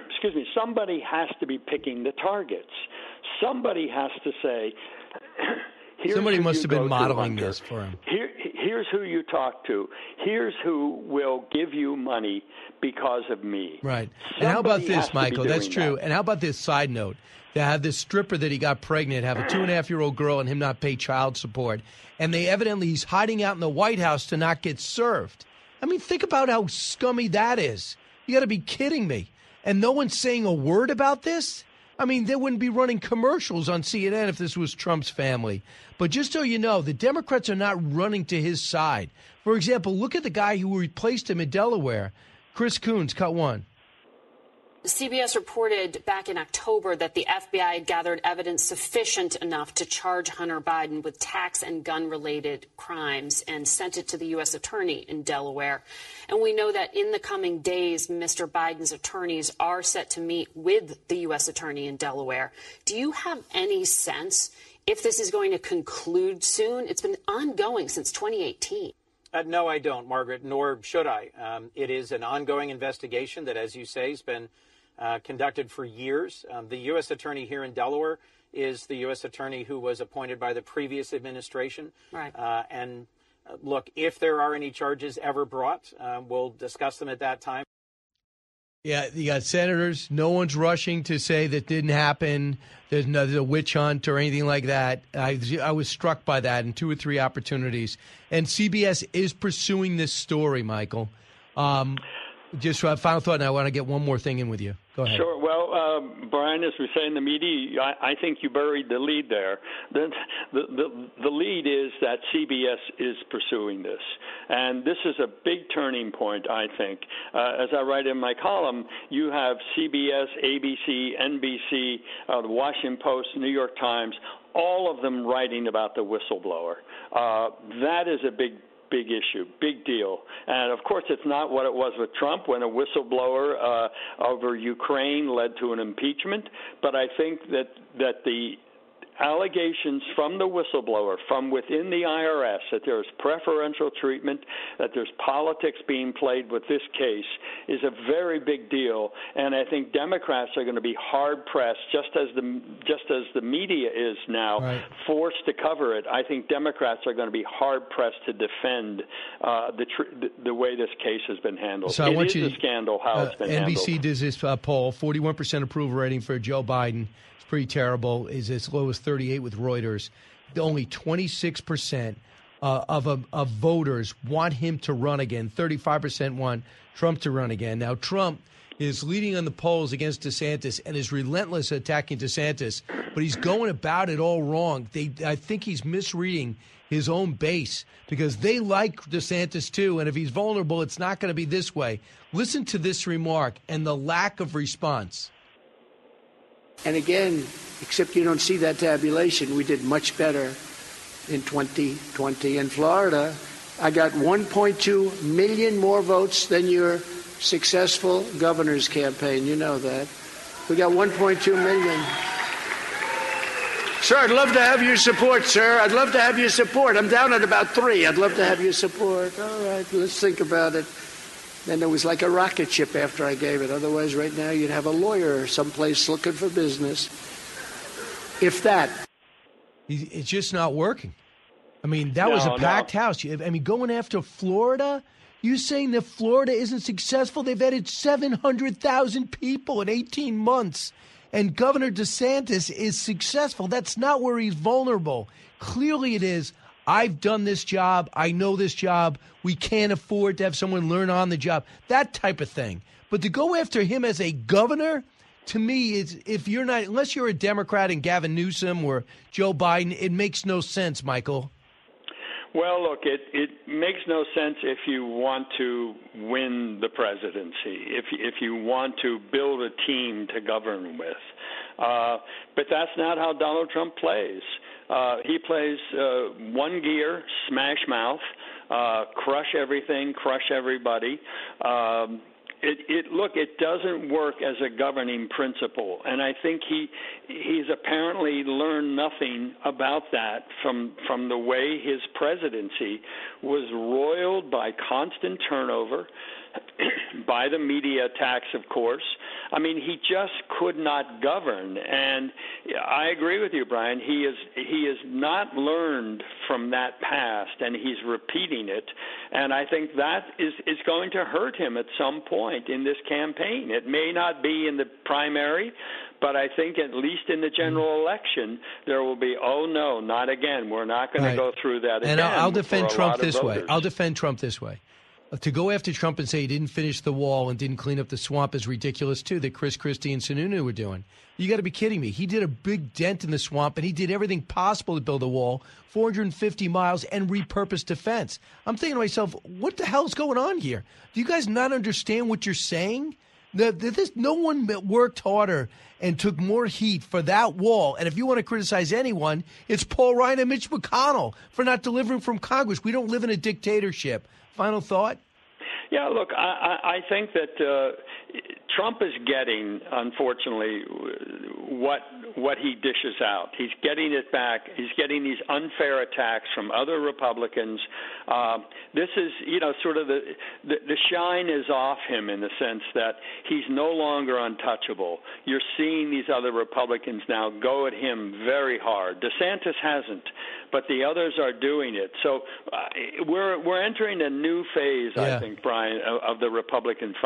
has to be picking the targets. Somebody has to say, somebody must have been modeling this for him. Here's who you talk to. Here's who will give you money because of me. Right. And how about this, Michael? That's true. And how about this side note? To have this stripper that he got pregnant, have a 2.5-year-old girl, and him not pay child support. And he's hiding out in the White House to not get served. I mean, think about how scummy that is. You got to be kidding me. And no one's saying a word about this? I mean, they wouldn't be running commercials on CNN if this was Trump's family. But just so you know, the Democrats are not running to his side. For example, look at the guy who replaced him in Delaware, Chris Coons, cut 1. CBS reported back in October that the FBI had gathered evidence sufficient enough to charge Hunter Biden with tax and gun-related crimes and sent it to the U.S. attorney in Delaware. And we know that in the coming days, Mr. Biden's attorneys are set to meet with the U.S. attorney in Delaware. Do you have any sense if this is going to conclude soon? It's been ongoing since 2018. No, I don't, Margaret, nor should I. It is an ongoing investigation that, as you say, has been conducted for years. The U.S. attorney here in Delaware is the U.S. attorney who was appointed by the previous administration. Right. Look, if there are any charges ever brought, we'll discuss them at that time. Yeah, you got senators. No one's rushing to say that didn't happen. There's a witch hunt or anything like that. I was struck by that in 2 or 3 opportunities. And CBS is pursuing this story, Michael. Just a final thought, and I want to get one more thing in with you. Go ahead. Sure. Well, Brian, as we say in the media, I think you buried the lead there. The lead is that CBS is pursuing this. And this is a big turning point, I think. As I write in my column, you have CBS, ABC, NBC, the Washington Post, New York Times, all of them writing about the whistleblower. That is a big issue, big deal. And, of course, it's not what it was with Trump when a whistleblower over Ukraine led to an impeachment. But I think that the allegations from the whistleblower, from within the IRS, that there's preferential treatment, that there's politics being played with this case, is a very big deal. And I think Democrats are going to be hard-pressed, just as the media is now, forced to cover it. I think Democrats are going to be hard-pressed to defend the way this case has been handled. So it is a scandal how it's been handled. NBC does this poll, 41% approval rating for Joe Biden. Pretty terrible, is as low as 38 with Reuters. Only 26% of voters want him to run again. 35% want Trump to run again. Now, Trump is leading on the polls against DeSantis and is relentless attacking DeSantis, but he's going about it all wrong. I think he's misreading his own base because they like DeSantis too, and if he's vulnerable, it's not going to be this way. Listen to this remark and the lack of response. And again, except you don't see that tabulation, we did much better in 2020 in Florida. I got 1.2 million more votes than your successful governor's campaign. You know that. We got 1.2 million. Sir, I'd love to have your support, sir. I'd love to have your support. I'm down at about 3. I'd love to have your support. All right, let's think about it. Then it was like a rocket ship after I gave it. Otherwise, right now, you'd have a lawyer someplace looking for business. If that. It's just not working. I mean, that was a packed house. I mean, going after Florida, you saying that Florida isn't successful? They've added 700,000 people in 18 months. And Governor DeSantis is successful. That's not where he's vulnerable. Clearly it is. I've done this job. I know this job. We can't afford to have someone learn on the job. That type of thing. But to go after him as a governor, to me, is if you're not, unless you're a Democrat and Gavin Newsom or Joe Biden, it makes no sense, Michael. Well, look, it makes no sense if you want to win the presidency, if you want to build a team to govern with. But that's not how Donald Trump plays. He plays one gear, smash mouth, crush everything, crush everybody. It doesn't work as a governing principle, and I think he's apparently learned nothing about that from the way his presidency was roiled by constant turnover, by the media attacks, of course. I mean, he just could not govern, and I agree with you, Brian. He has not learned from that past, and he's repeating it, and I think that is going to hurt him at some point in this campaign. It may not be in the primary, but I think at least in the general election, there will be, oh, no, not again. We're not going to go through that again. And I'll defend Trump this way. I'll defend Trump this way. To go after Trump and say he didn't finish the wall and didn't clean up the swamp is ridiculous, too, that Chris Christie and Sununu were doing. You got to be kidding me. He did a big dent in the swamp, and he did everything possible to build a wall, 450 miles, and repurpose defense. I'm thinking to myself, what the hell's going on here? Do you guys not understand what you're saying? No one worked harder and took more heat for that wall. And if you want to criticize anyone, it's Paul Ryan and Mitch McConnell for not delivering from Congress. We don't live in a dictatorship. Final thought? Yeah, look, I think that Trump is getting, unfortunately, what he dishes out. He's getting it back. He's getting these unfair attacks from other Republicans. This is, sort of the shine is off him in the sense that he's no longer untouchable. You're seeing these other Republicans now go at him very hard. DeSantis hasn't, but the others are doing it. So we're entering a new phase, I think, Brian, of the Republican fight.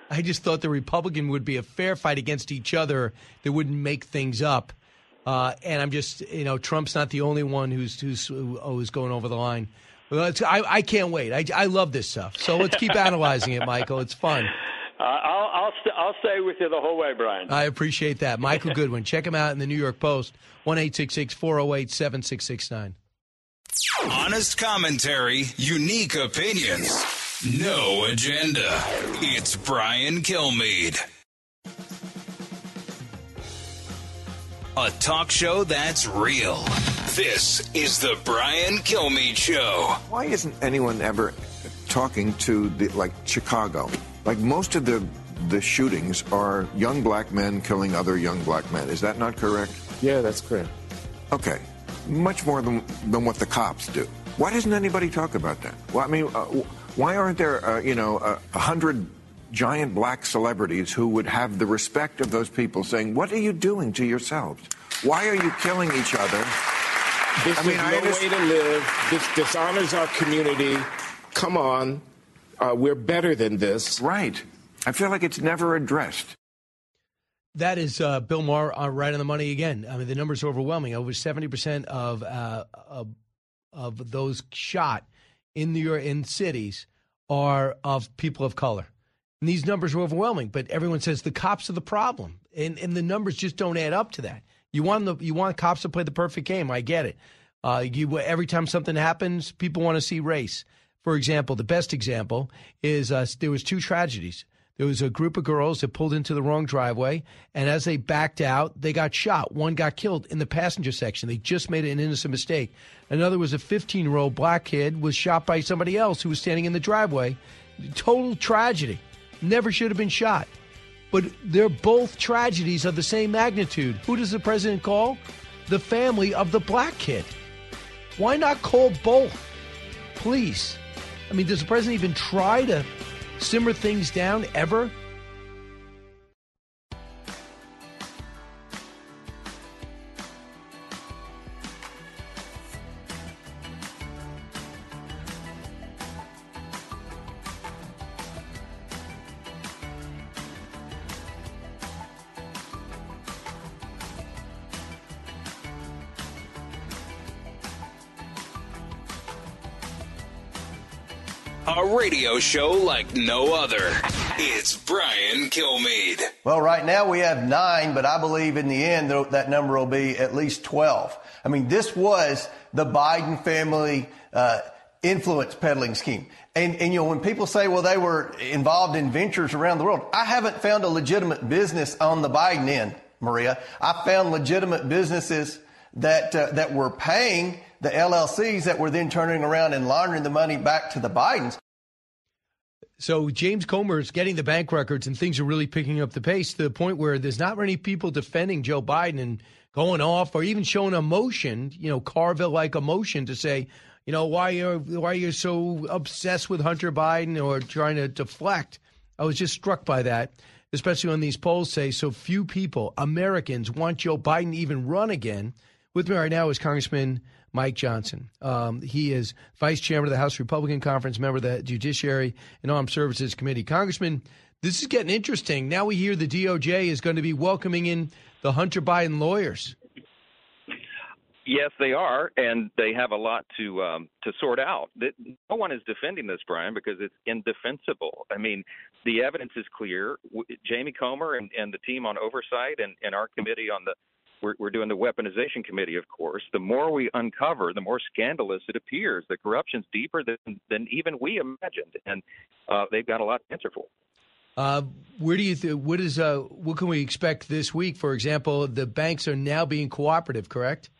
I just thought the Republican would be a fair fight against each other that wouldn't make things up. And I'm just, Trump's not the only one who's going over the line. Well, I can't wait. I love this stuff. So let's keep analyzing it, Michael. It's fun. I'll stay with you the whole way, Brian. I appreciate that. Michael Goodwin. Check him out in the New York Post, 1-866-408-7669. Honest commentary, unique opinions, no agenda. It's Brian Kilmeade. A talk show that's real. This is the Brian Kilmeade Show. Why isn't anyone ever talking to Chicago? Like most of the shootings are young black men killing other young black men. Is that not correct? Yeah, that's correct. Okay. Much more than what the cops do. Why doesn't anybody talk about that? Well, I mean, why aren't there, 100 giant black celebrities who would have the respect of those people saying, what are you doing to yourselves? Why are you killing each other? This is no way to live. This dishonors our community. Come on. We're better than this. Right. I feel like it's never addressed. That is Bill Maher right on the money again. I mean, the numbers are overwhelming. Over 70% of those shot in cities are of people of color. And these numbers are overwhelming, but everyone says the cops are the problem, and the numbers just don't add up to that. You want cops to play the perfect game. I get it. Every time something happens, people want to see race. For example, the best example is there was two tragedies. There was a group of girls that pulled into the wrong driveway, and as they backed out, they got shot. One got killed in the passenger section. They just made an innocent mistake. Another was a 15-year-old black kid was shot by somebody else who was standing in the driveway. Total tragedy. Never should have been shot. But they're both tragedies of the same magnitude. Who does the president call? The family of the black kid. Why not call both? Please. I mean, does the president even try to simmer things down ever? A radio show like no other. It's Brian Kilmeade. Well, right now we have 9, but I believe in the end that number will be at least 12. I mean, this was the Biden family influence peddling scheme. And when people say, well, they were involved in ventures around the world, I haven't found a legitimate business on the Biden end, Maria. I found legitimate businesses that were paying the LLCs that were then turning around and laundering the money back to the Bidens. So James Comer is getting the bank records, and things are really picking up the pace to the point where there's not many people defending Joe Biden and going off or even showing emotion, Carville-like emotion to say, why are you so obsessed with Hunter Biden or trying to deflect. I was just struck by that, especially when these polls say so few people, Americans, want Joe Biden to even run again. With me right now is Congressman Mike Johnson. He is vice chairman of the House Republican Conference, member of the Judiciary and Armed Services Committee. Congressman, this is getting interesting. Now we hear the DOJ is going to be welcoming in the Hunter Biden lawyers. Yes, they are, and they have a lot to sort out. No one is defending this, Brian, because it's indefensible. I mean, the evidence is clear. Jamie Comer and the team on oversight and our committee on we're doing the weaponization committee, of course. The more we uncover, the more scandalous it appears. The corruption's deeper than even we imagined, and they've got a lot to answer for. Where do you what can we expect this week? For example, the banks are now being cooperative, correct?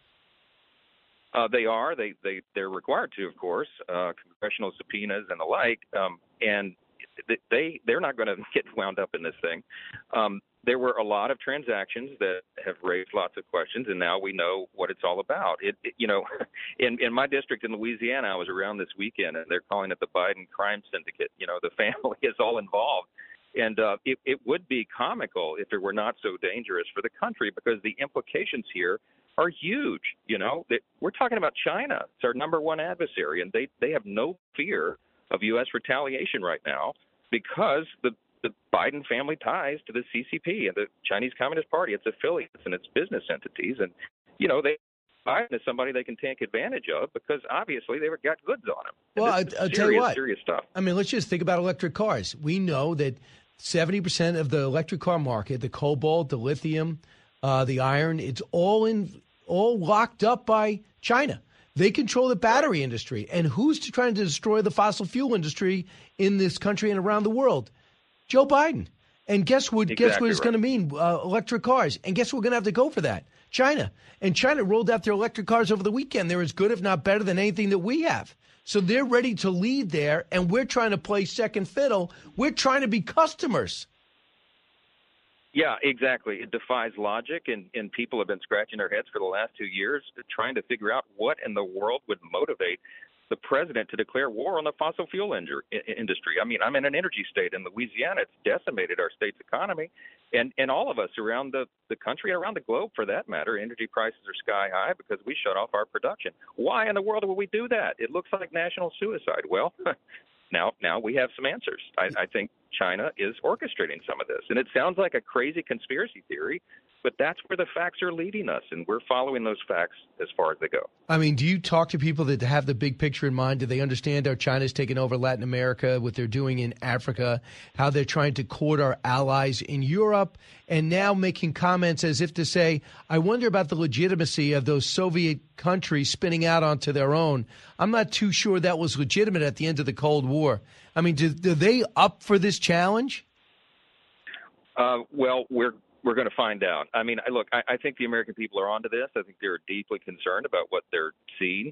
They are. They're required to, of course, congressional subpoenas and the like, and they're not going to get wound up in this thing. There were a lot of transactions that have raised lots of questions, and now we know what it's all about. In my district in Louisiana, I was around this weekend, and they're calling it the Biden crime syndicate. The family is all involved. And it would be comical if it were not so dangerous for the country, because the implications here are huge. We're talking about China. It's our number one adversary, and they have no fear of U.S. retaliation right now, because the Biden family ties to the CCP and the Chinese Communist Party, its affiliates and its business entities. And, Biden is somebody they can take advantage of because obviously they've got goods on him. Well, I'll tell you what. Serious stuff. I mean, let's just think about electric cars. We know that 70% of the electric car market, the cobalt, the lithium, the iron, it's all locked up by China. They control the battery industry. And who's trying to destroy the fossil fuel industry in this country and around the world? Joe Biden. And guess what? Exactly guess what it's right. going to mean? Electric cars. And guess what we're going to have to go for that? China. And China rolled out their electric cars over the weekend. They're as good, if not better, than anything that we have. So they're ready to lead there, and we're trying to play second fiddle. We're trying to be customers. Yeah, exactly. It defies logic, and people have been scratching their heads for the last 2 years trying to figure out what in the world would motivate the president to declare war on the fossil fuel industry. I mean, I'm in an energy state in Louisiana. It's decimated our state's economy. And all of us around the country and around the globe, for that matter, energy prices are sky high because we shut off our production. Why in the world would we do that? It looks like national suicide. Well, now we have some answers. I think China is orchestrating some of this. And it sounds like a crazy conspiracy theory, but that's where the facts are leading us, and we're following those facts as far as they go. I mean, do you talk to people that have the big picture in mind? Do they understand how China's taken over Latin America, what they're doing in Africa, how they're trying to court our allies in Europe, and now making comments as if to say, I wonder about the legitimacy of those Soviet countries spinning out onto their own. I'm not too sure that was legitimate at the end of the Cold War. I mean, do they up for this challenge? Well, we're going to find out. I mean, look, I think the American people are onto this. I think they're deeply concerned about what they're seeing.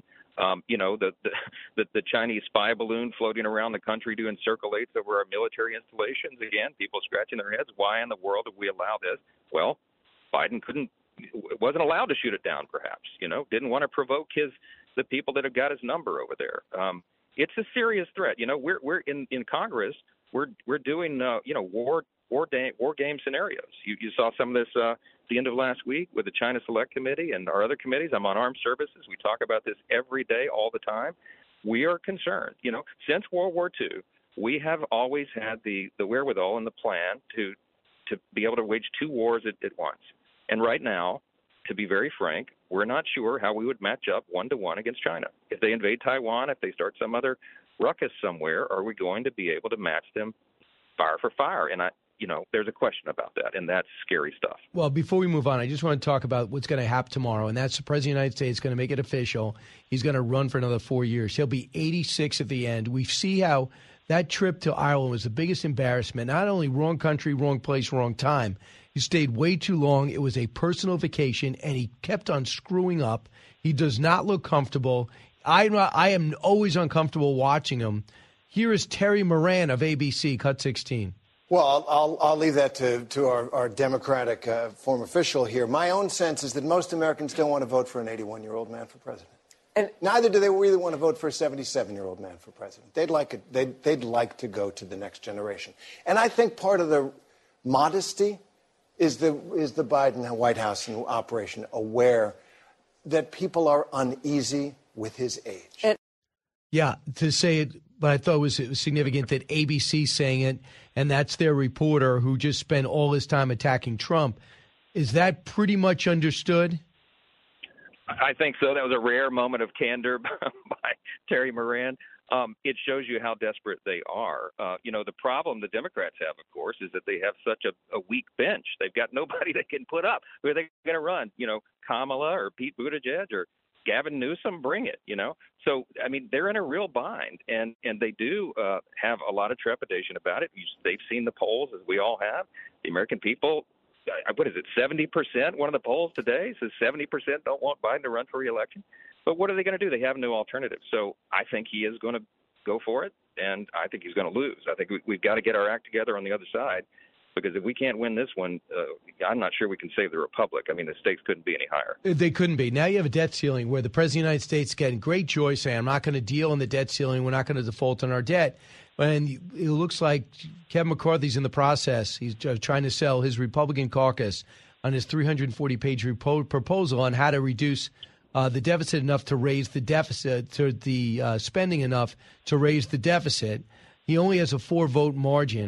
The Chinese spy balloon floating around the country doing circle eights over our military installations. Again, people scratching their heads. Why in the world did we allow this? Well, Biden wasn't allowed to shoot it down, perhaps. Didn't want to provoke the people that have got his number over there. It's a serious threat. We're in Congress. We're doing war game scenarios. You saw some of this at the end of last week with the China Select Committee and our other committees. I'm on armed services. We talk about this every day, all the time. We are concerned. Since World War II, we have always had the wherewithal and the plan to be able to wage two wars at once. And right now, to be very frank, we're not sure how we would match up 1-to-1 against China. If they invade Taiwan, if they start some other ruckus somewhere, are we going to be able to match them fire for fire? And there's a question about that, and that's scary stuff. Well, before we move on, I just want to talk about what's going to happen tomorrow, and that's the President of the United States is going to make it official. He's going to run for another 4 years. He'll be 86 at the end. We see how that trip to Ireland was the biggest embarrassment. Not only wrong country, wrong place, wrong time. He stayed way too long. It was a personal vacation, and he kept on screwing up. He does not look comfortable. I am always uncomfortable watching him. Here is Terry Moran of ABC, Cut 16. Well, I'll leave that to our Democratic former official here. My own sense is that most Americans don't want to vote for an 81-year-old man for president. And neither do they really want to vote for a 77-year-old man for president. They'd like to go to the next generation. And I think part of the modesty is the Biden White House and operation aware that people are uneasy with his age. Yeah, to say it, but I thought it was significant that ABC saying it, and that's their reporter who just spent all his time attacking Trump. Is that pretty much understood? I think so. That was a rare moment of candor by Terry Moran. It shows you how desperate they are. The problem the Democrats have, of course, is that they have such a weak bench. They've got nobody they can put up. Who are they going to run? Kamala or Pete Buttigieg or Gavin Newsom? Bring it, So, I mean, they're in a real bind, and they do have a lot of trepidation about it. They've seen the polls, as we all have. The American people, what is it, 70%? One of the polls today says 70% don't want Biden to run for re-election. But what are they going to do? They have no alternative. So I think he is going to go for it, and I think he's going to lose. I think we've got to get our act together on the other side, because if we can't win this one, I'm not sure we can save the republic. I mean, the stakes couldn't be any higher. They couldn't be. Now you have a debt ceiling where the President of the United States is getting great joy saying, I'm not going to deal on the debt ceiling. We're not going to default on our debt. And it looks like Kevin McCarthy's in the process. He's trying to sell his Republican caucus on his 340-page proposal on how to reduce the deficit enough to raise the deficit, to the spending enough to raise the deficit. He only has a 4-vote margin.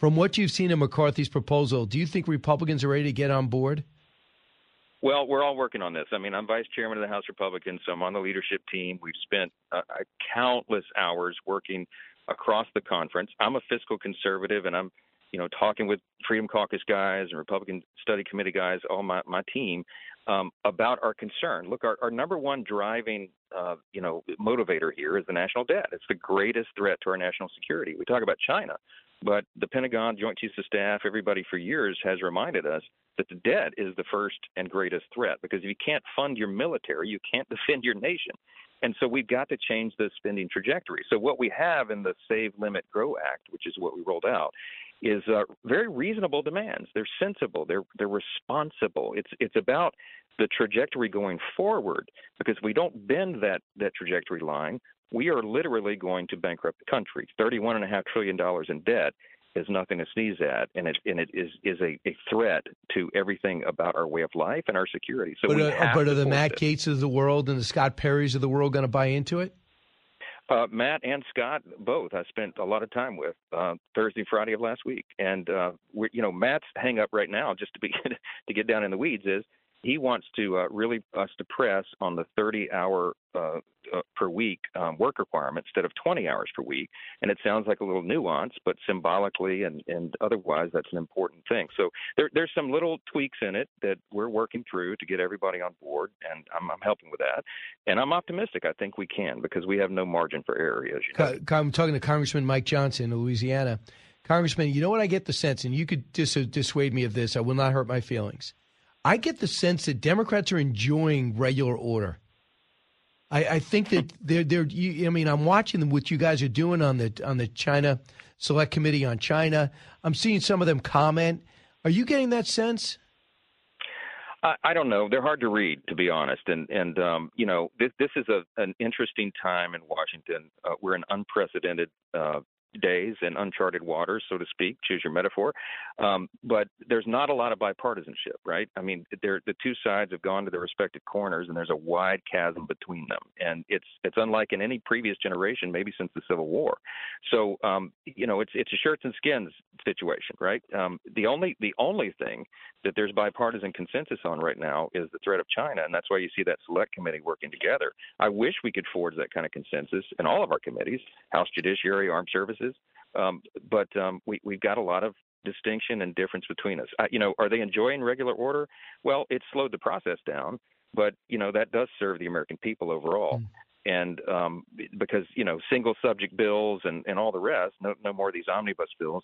From what you've seen in McCarthy's proposal, do you think Republicans are ready to get on board? Well, we're all working on this. I mean, I'm vice chairman of the House Republicans, so I'm on the leadership team. We've spent countless hours working across the conference. I'm a fiscal conservative, and I'm, talking with Freedom Caucus guys and Republican Study Committee guys, all my team, about our concern. Look, our number one driving, motivator here is the national debt. It's the greatest threat to our national security. We talk about China, but the Pentagon, Joint Chiefs of Staff, everybody for years has reminded us that the debt is the first and greatest threat, because if you can't fund your military, you can't defend your nation. And so we've got to change the spending trajectory. So what we have in the Save, Limit, Grow Act, which is what we rolled out, is very reasonable demands. They're sensible. They're responsible. It's about the trajectory going forward, because if we don't bend that trajectory line, we are literally going to bankrupt the country. $31.5 trillion in debt is nothing to sneeze at, and it is a threat to everything about our way of life and our security. So, but are the Matt Gaetz of the world and the Scott Perrys of the world going to buy into it? Matt and Scott, both. I spent a lot of time with Thursday, Friday of last week, and Matt's hang up right now, just to get down in the weeds, is he wants to really us to press on the 30-hour per week work requirement instead of 20 hours per week. And it sounds like a little nuance, but symbolically and otherwise, that's an important thing. So there's some little tweaks in it that we're working through to get everybody on board, and I'm helping with that. And I'm optimistic. I think we can, because we have no margin for error, as you know. I'm talking to Congressman Mike Johnson of Louisiana. Congressman, you know what I get the sense, and you could dissuade me of this, I will not hurt my feelings. I get the sense that Democrats are enjoying regular order. I think that I'm watching what you guys are doing on the China Select Committee on China. I'm seeing some of them comment. Are you getting that sense? I don't know. They're hard to read, to be honest. And this is an interesting time in Washington. We're in unprecedented days and uncharted waters, so to speak, choose your metaphor. But there's not a lot of bipartisanship, right? I mean, the two sides have gone to their respective corners, and there's a wide chasm between them. And it's unlike in any previous generation, maybe since the Civil War. So, it's a shirts and skins situation, right? The only thing that there's bipartisan consensus on right now is the threat of China, and that's why you see that select committee working together. I wish we could forge that kind of consensus in all of our committees, House Judiciary, Armed Services, but we've got a lot of distinction and difference between us. Are they enjoying regular order? Well, it slowed the process down, but, that does serve the American people overall. And because, single subject bills and all the rest, no more of these omnibus bills,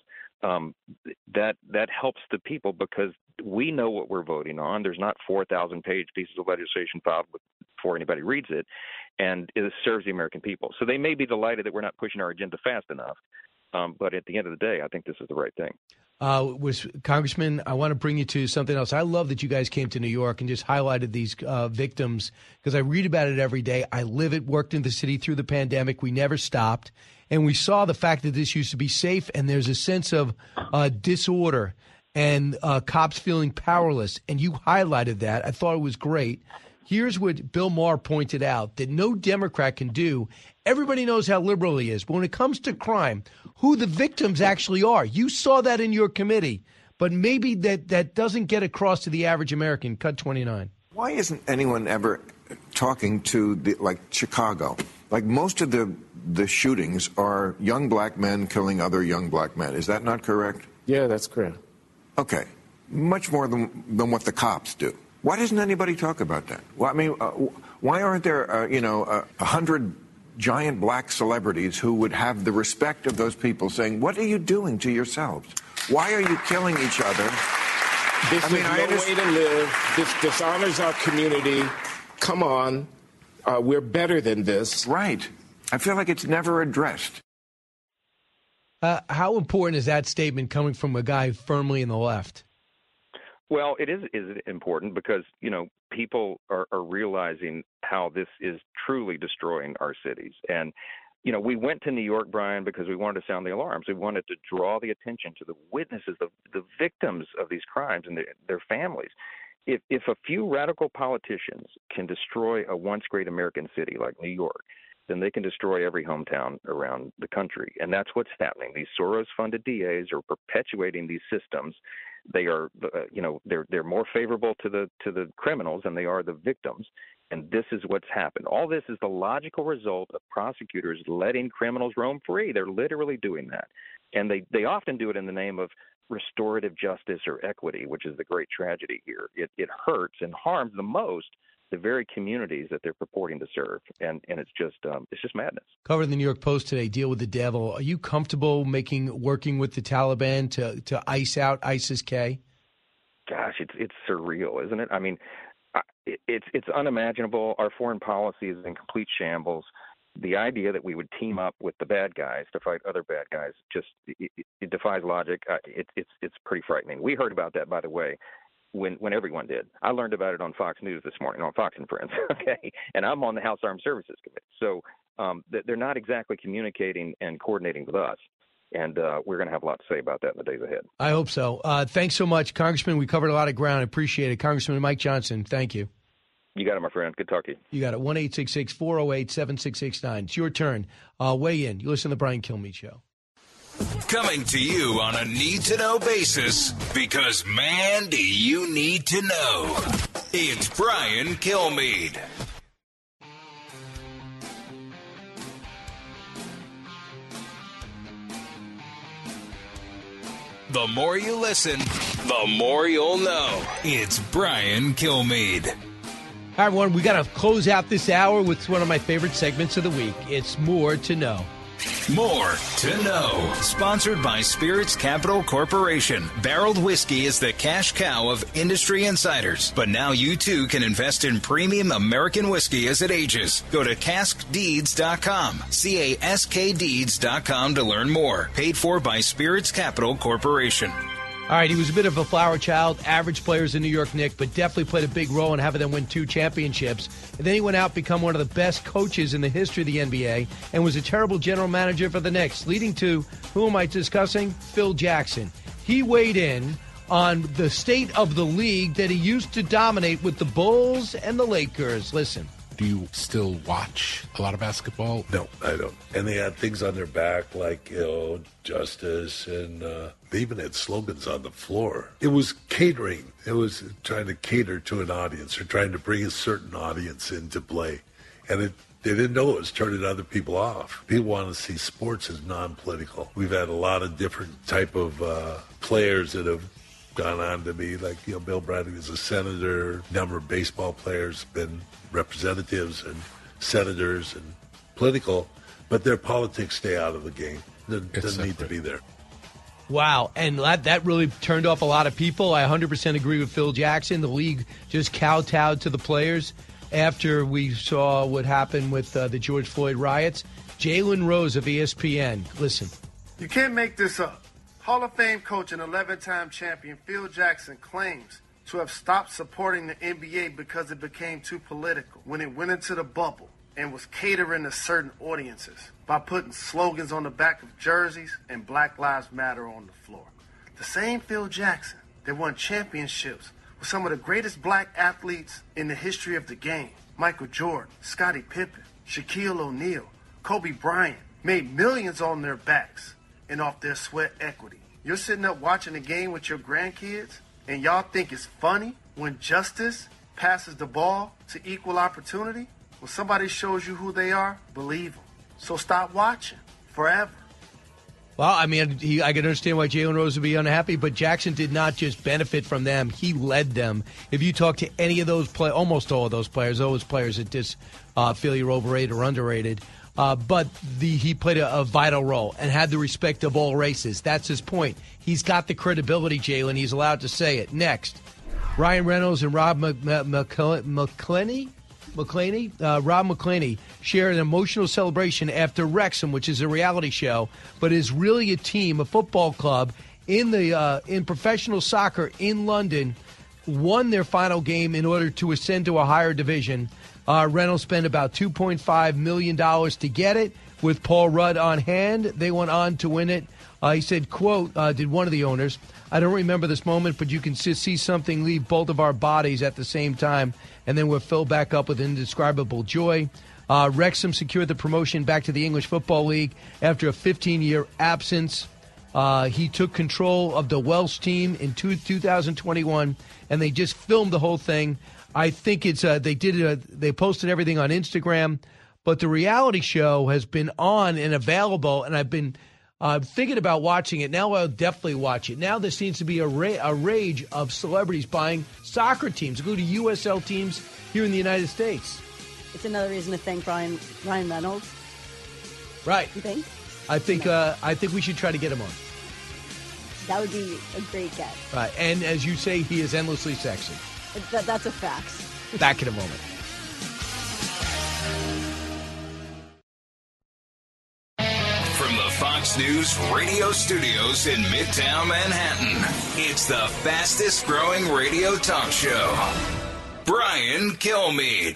that helps the people, because we know what we're voting on. There's not 4,000-page pieces of legislation filed before anybody reads it, and it serves the American people. So they may be delighted that we're not pushing our agenda fast enough, but at the end of the day, I think this is the right thing. Congressman, I want to bring you to something else. I love that you guys came to New York and just highlighted these victims, because I read about it every day. I live it, worked in the city through the pandemic. We never stopped. And we saw the fact that this used to be safe, and there's a sense of disorder and cops feeling powerless. And you highlighted that. I thought it was great. Here's what Bill Maher pointed out, that no Democrat can do. Everybody knows how liberal he is. But when it comes to crime, who the victims actually are, you saw that in your committee. But maybe that doesn't get across to the average American. Cut 29. Why isn't anyone ever talking to like Chicago? Like, most of the shootings are young black men killing other young black men. Is that not correct? Yeah, that's correct. Okay. Much more than what the cops do. Why doesn't anybody talk about that? Well, I mean, why aren't there, 100 giant black celebrities who would have the respect of those people saying, what are you doing to yourselves? Why are you killing each other? This is no way to live. This dishonors our community. Come on. We're better than this. Right. I feel like it's never addressed. How important is that statement coming from a guy firmly in the left? Well, it is important, because, people are realizing how this is truly destroying our cities. And, we went to New York, Brian, because we wanted to sound the alarms. We wanted to draw the attention to the witnesses, the victims of these crimes and their families. If a few radical politicians can destroy a once great American city like New York, then they can destroy every hometown around the country. And that's what's happening. These Soros-funded DAs are perpetuating these systems. They are, they're more favorable to the criminals than they are the victims. And this is what's happened. All this is the logical result of prosecutors letting criminals roam free. They're literally doing that. And they often do it in the name of restorative justice or equity, which is the great tragedy here. It hurts and harms the most the very communities that they're purporting to serve. And it's just madness. Covered in the New York Post today, Deal with the Devil. Are you comfortable working with the Taliban to ice out ISIS-K? Gosh, it's surreal, isn't it? I mean, it's unimaginable. Our foreign policy is in complete shambles. The idea that we would team up with the bad guys to fight other bad guys it defies logic. It's pretty frightening. We heard about that, by the way, when everyone did. I learned about it on Fox News this morning, on Fox and Friends, okay? And I'm on the House Armed Services Committee. So they're not exactly communicating and coordinating with us. And we're going to have a lot to say about that in the days ahead. I hope so. Thanks so much, Congressman. We covered a lot of ground. I appreciate it. Congressman Mike Johnson, thank you. You got it, my friend. Good to talk to you. You got it. 1-866-408-7669. It's your turn. Weigh in. You listen to the Brian Kilmeade Show. Coming to you on a need-to-know basis, because, man, do you need to know. It's Brian Kilmeade. The more you listen, the more you'll know. It's Brian Kilmeade. Hi, everyone. We got to close out this hour with one of my favorite segments of the week. It's More to Know. More to Know. Sponsored by Spirits Capital Corporation. Barreled whiskey is the cash cow of industry insiders. But now you too can invest in premium American whiskey as it ages. Go to caskdeeds.com. CASKdeeds.com to learn more. Paid for by Spirits Capital Corporation. All right, he was a bit of a flower child, average players in New York Knicks, but definitely played a big role in having them win 2 championships. And then he went out, become one of the best coaches in the history of the NBA, and was a terrible general manager for the Knicks, leading to, who am I discussing? Phil Jackson. He weighed in on the state of the league that he used to dominate with the Bulls and the Lakers. Listen. Do you still watch a lot of basketball? No, I don't. And they had things on their back like, justice, and they even had slogans on the floor. It was catering. It was trying to cater to an audience or trying to bring a certain audience into play. And they didn't know it was turning other people off. People want to see sports as non-political. We've had a lot of different type of players that have gone on to be like, Bill Bradley was a senator. A number of baseball players been representatives and senators and political, but their politics stay out of the game. Doesn't need to be there. Wow, and that really turned off a lot of people. I 100% agree with Phil Jackson. The league just kowtowed to the players after we saw what happened with the George Floyd riots. Jalen Rose of ESPN, listen. You can't make this up. Hall of Fame coach and 11-time champion Phil Jackson claims to have stopped supporting the NBA because it became too political when it went into the bubble and was catering to certain audiences by putting slogans on the back of jerseys and Black Lives Matter on the floor. The same Phil Jackson that won championships with some of the greatest black athletes in the history of the game, Michael Jordan, Scottie Pippen, Shaquille O'Neal, Kobe Bryant, made millions on their backs and off their sweat equity. You're sitting up watching a game with your grandkids, and y'all think it's funny when justice passes the ball to equal opportunity? When somebody shows you who they are, believe them. So stop watching forever. Well, I mean, I can understand why Jalen Rose would be unhappy, but Jackson did not just benefit from them. He led them. If you talk to any of those players, almost all of those players that just feel you're overrated or underrated, but he played a vital role and had the respect of all races. That's his point. He's got the credibility, Jalen. He's allowed to say it. Next, Ryan Reynolds and Rob McElhenney shared an emotional celebration after Wrexham, which is a reality show, but is really a team, a football club in professional soccer in London, won their final game in order to ascend to a higher division. Reynolds spent about $2.5 million to get it. With Paul Rudd on hand, they went on to win it. He said, quote, did one of the owners, I don't remember this moment, but you can see something leave both of our bodies at the same time, and then we're filled back up with indescribable joy. Wrexham secured the promotion back to the English Football League after a 15-year absence. He took control of the Welsh team in 2021, and they just filmed the whole thing. I think it's they posted everything on Instagram, but the reality show has been on and available, and I've been thinking about watching it. Now I'll definitely watch it. Now there seems to be a rage of celebrities buying soccer teams, including USL teams here in the United States. It's another reason to thank Ryan Reynolds. Right. You think? I think we should try to get him on. That would be a great get. Right, and as you say, he is endlessly sexy. That's a fact. Back in a moment. From the Fox News radio studios in Midtown Manhattan, it's the fastest growing radio talk show. Brian Kilmeade.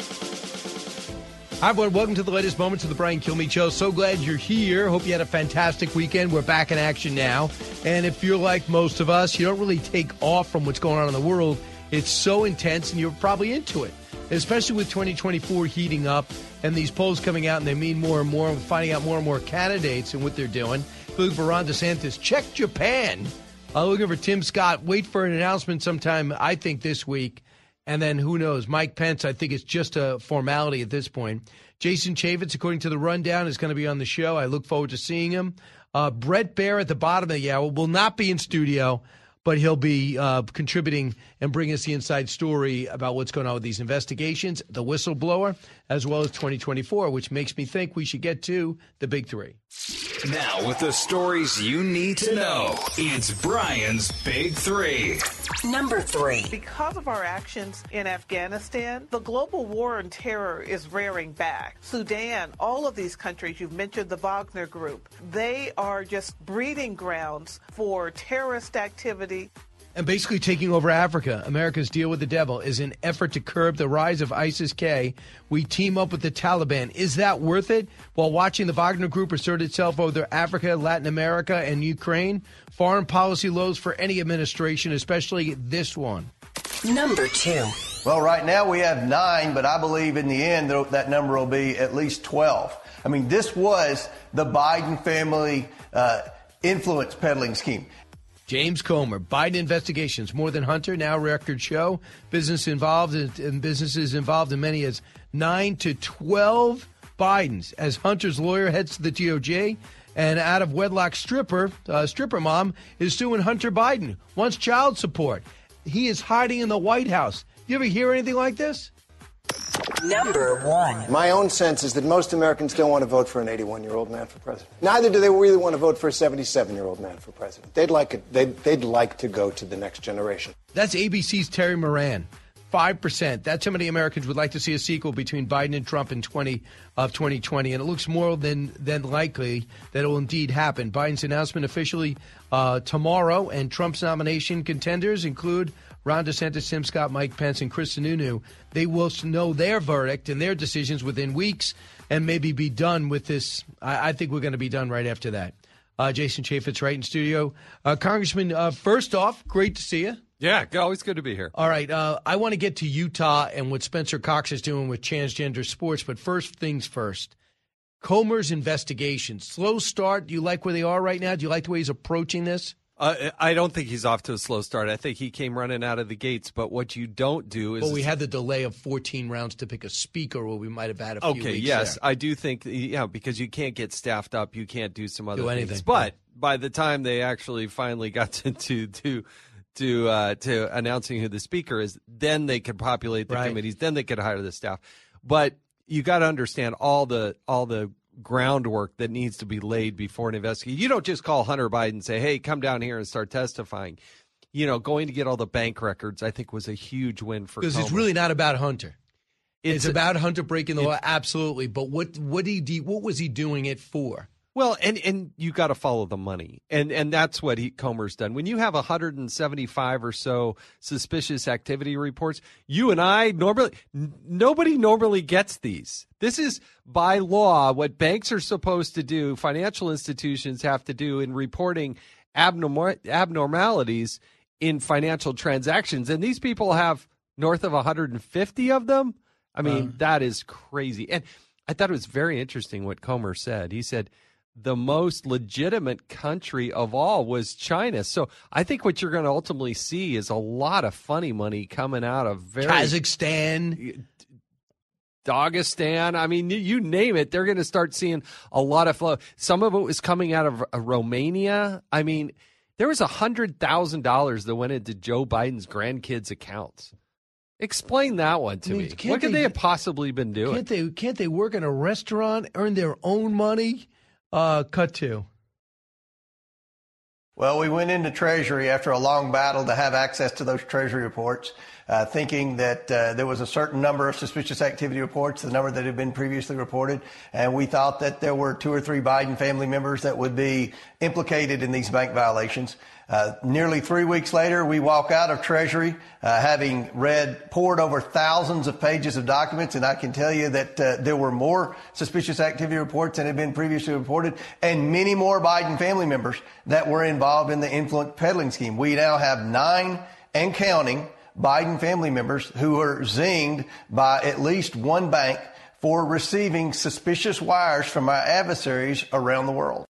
Hi, everyone. Welcome to the latest moments of the Brian Kilmeade Show. So glad you're here. Hope you had a fantastic weekend. We're back in action now. And if you're like most of us, you don't really take off from what's going on in the world. It's so intense, and you're probably into it, especially with 2024 heating up and these polls coming out, and they mean more and more. We're finding out more and more candidates and what they're doing. Including for Ron DeSantis. Check Japan. Looking for Tim Scott. Wait for an announcement sometime, I think, this week. And then who knows? Mike Pence, I think it's just a formality at this point. Jason Chaffetz, according to the rundown, is going to be on the show. I look forward to seeing him. Brett Baer at the bottom of the hour will not be in studio, but he'll be contributing and bringing us the inside story about what's going on with these investigations, the whistleblower, as well as 2024, which makes me think we should get to the big three. Now, with the stories you need to know, it's Brian's Big Three. Number 3. Because of our actions in Afghanistan, the global war on terror is rearing back. Sudan, all of these countries, you've mentioned the Wagner Group, they are just breeding grounds for terrorist activity. And basically taking over Africa. America's deal with the devil is an effort to curb the rise of ISIS-K. We team up with the Taliban. Is that worth it? While watching the Wagner Group assert itself over Africa, Latin America, and Ukraine, foreign policy lows for any administration, especially this one. Number 2. Well, right now we have 9, but I believe in the end that number will be at least 12. I mean, this was the Biden family influence peddling scheme. James Comer, Biden investigations, more than Hunter, now record show. Businesses involved in many as 9 to 12 Bidens. As Hunter's lawyer heads to the DOJ, and out of wedlock stripper mom is suing Hunter Biden, wants child support. He is hiding in the White House. You ever hear anything like this? Number 1. My own sense is that most Americans don't want to vote for an 81-year-old man for president. Neither do they really want to vote for a 77-year-old man for president. They'd like to go to the next generation. That's ABC's Terry Moran. 5%. That's how many Americans would like to see a sequel between Biden and Trump in 2020. And it looks more than likely that it will indeed happen. Biden's announcement officially tomorrow, and Trump's nomination contenders include Ron DeSantis, Tim Scott, Mike Pence, and Chris Sununu. They will know their verdict and their decisions within weeks and maybe be done with this. I think we're going to be done right after that. Jason Chaffetz right in studio. Congressman, first off, great to see you. Yeah, always good to be here. All right, I want to get to Utah and what Spencer Cox is doing with transgender sports, but first things first. Comer's investigation, slow start. Do you like where they are right now? Do you like the way he's approaching this? I don't think he's off to a slow start. I think he came running out of the gates. But what you don't do is... Well, we had the delay of 14 rounds to pick a speaker where we might have had a few weeks. Okay, yes. There. I do think, because you can't get staffed up. You can't do some other things. Anything. But by the time they actually finally got to announcing who the speaker is, then they could populate the committees. Then they could hire the staff. But you got to understand all the groundwork that needs to be laid before an investigation. You don't just call Hunter Biden and say, hey, come down here and start testifying. Going to get all the bank records, I think, was a huge win for Because Comer. it's really not about Hunter. It's about Hunter breaking the law, absolutely. But what was he doing it for? Well, and you got to follow the money, and that's what Comer's done. When you have 175 or so suspicious activity reports, you and I nobody normally gets these. This is by law what banks are supposed to do. Financial institutions have to do in reporting abnormalities in financial transactions, and these people have north of 150 of them. I mean, that is crazy. And I thought it was very interesting what Comer said. He said the most legitimate country of all was China. So I think what you're going to ultimately see is a lot of funny money coming out of Kazakhstan, Dagestan. I mean, you name it. They're going to start seeing a lot of flow. Some of it was coming out of Romania. I mean, there was $100,000 that went into Joe Biden's grandkids' accounts. Explain that one to me. What could they have possibly been doing? Can't they work in a restaurant, earn their own money? Cut to. Well, we went into Treasury after a long battle to have access to those Treasury reports, thinking that there was a certain number of suspicious activity reports, the number that had been previously reported, and we thought that there were 2 or 3 Biden family members that would be implicated in these bank violations. Nearly 3 weeks later, we walk out of Treasury, having poured over thousands of pages of documents, and I can tell you that there were more suspicious activity reports than had been previously reported, and many more Biden family members that were involved in the influence peddling scheme. We now have 9 and counting Biden family members who are zinged by at least one bank for receiving suspicious wires from our adversaries around the world.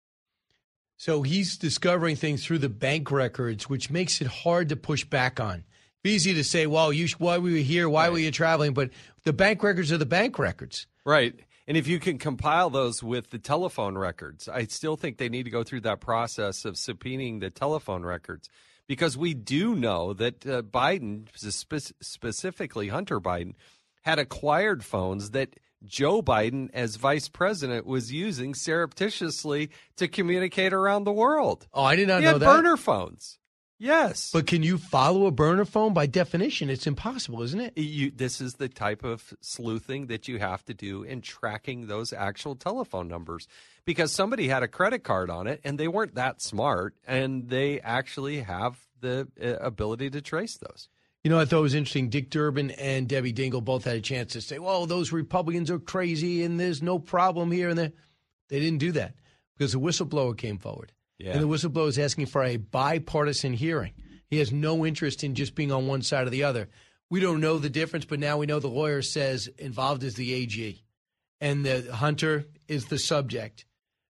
So he's discovering things through the bank records, which makes it hard to push back on. It's easy to say, well, why were you here? Why were you traveling? But the bank records are the bank records. Right. And if you can compile those with the telephone records, I still think they need to go through that process of subpoenaing the telephone records, because we do know that Biden, specifically Hunter Biden, had acquired phones that Joe Biden, as vice president, was using surreptitiously to communicate around the world. Oh, I did not know that. He had burner phones. Yes. But can you follow a burner phone? By definition, it's impossible, isn't it? This is the type of sleuthing that you have to do in tracking those actual telephone numbers, because somebody had a credit card on it and they weren't that smart, and they actually have the ability to trace those. You know, I thought it was interesting. Dick Durbin and Debbie Dingell both had a chance to say, well, those Republicans are crazy and there's no problem here and there. They didn't do that because a whistleblower came forward. Yeah. And the whistleblower is asking for a bipartisan hearing. He has no interest in just being on one side or the other. We don't know the difference, but now we know the lawyer says involved is the AG and the Hunter is the subject.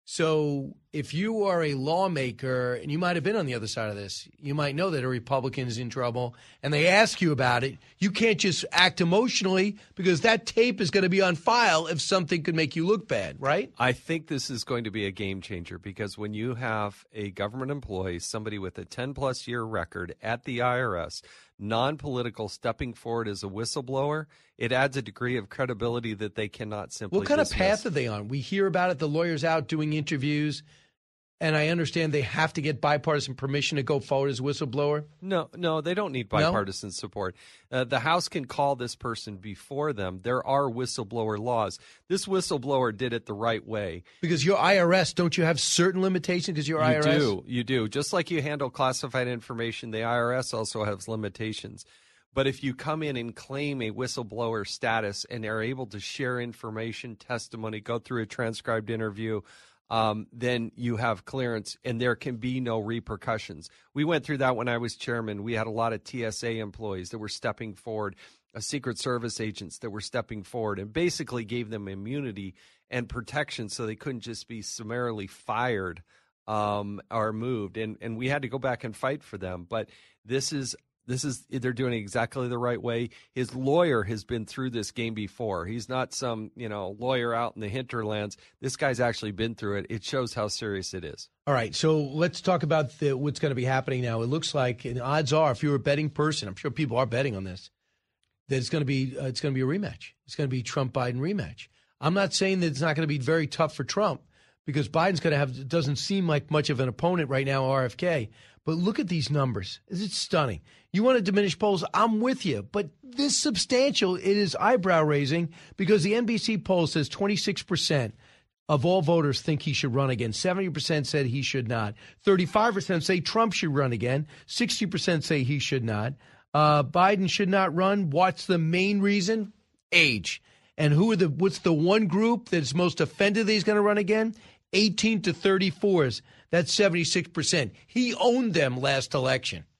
So if you are a lawmaker, and you might have been on the other side of this, you might know that a Republican is in trouble, and they ask you about it, you can't just act emotionally, because that tape is going to be on file if something could make you look bad, right? I think this is going to be a game changer, because when you have a government employee, somebody with a 10-plus year record at the IRS, non-political, stepping forward as a whistleblower, it adds a degree of credibility that they cannot simply What kind dismiss. of path are they on? We hear about it. The lawyer's out doing interviews, and I understand they have to get bipartisan permission to go forward as a whistleblower. No, they don't need bipartisan support. The House can call this person before them. There are whistleblower laws. This whistleblower did it the right way. Because your IRS, don't you have certain limitations because your IRS? You do. Just like you handle classified information, the IRS also has limitations. But if you come in and claim a whistleblower status and are able to share information, testimony, go through a transcribed interview, then you have clearance and there can be no repercussions. We went through that when I was chairman. We had a lot of TSA employees that were stepping forward, Secret Service agents that were stepping forward, and basically gave them immunity and protection so they couldn't just be summarily fired or moved. And we had to go back and fight for them. But this is they're doing it exactly the right way. His lawyer has been through this game before. He's not some, lawyer out in the hinterlands. This guy's actually been through it. It shows how serious it is. All right, so let's talk about what's going to be happening now. It looks like, and odds are, if you're a betting person, I'm sure people are betting on this, that it's going to be a rematch. It's going to be Trump-Biden rematch. I'm not saying that it's not going to be very tough for Trump, because Biden's going to have, it doesn't seem like much of an opponent right now, RFK. But look at these numbers. It's stunning. You want to diminish polls? I'm with you. But this substantial, it is eyebrow-raising, because the NBC poll says 26% of all voters think he should run again. 70% said he should not. 35% say Trump should run again. 60% say he should not. Biden should not run. What's the main reason? Age. And what's the one group that's most offended that he's going to run again? 18 to 34s. That's 76%. He owned them last election.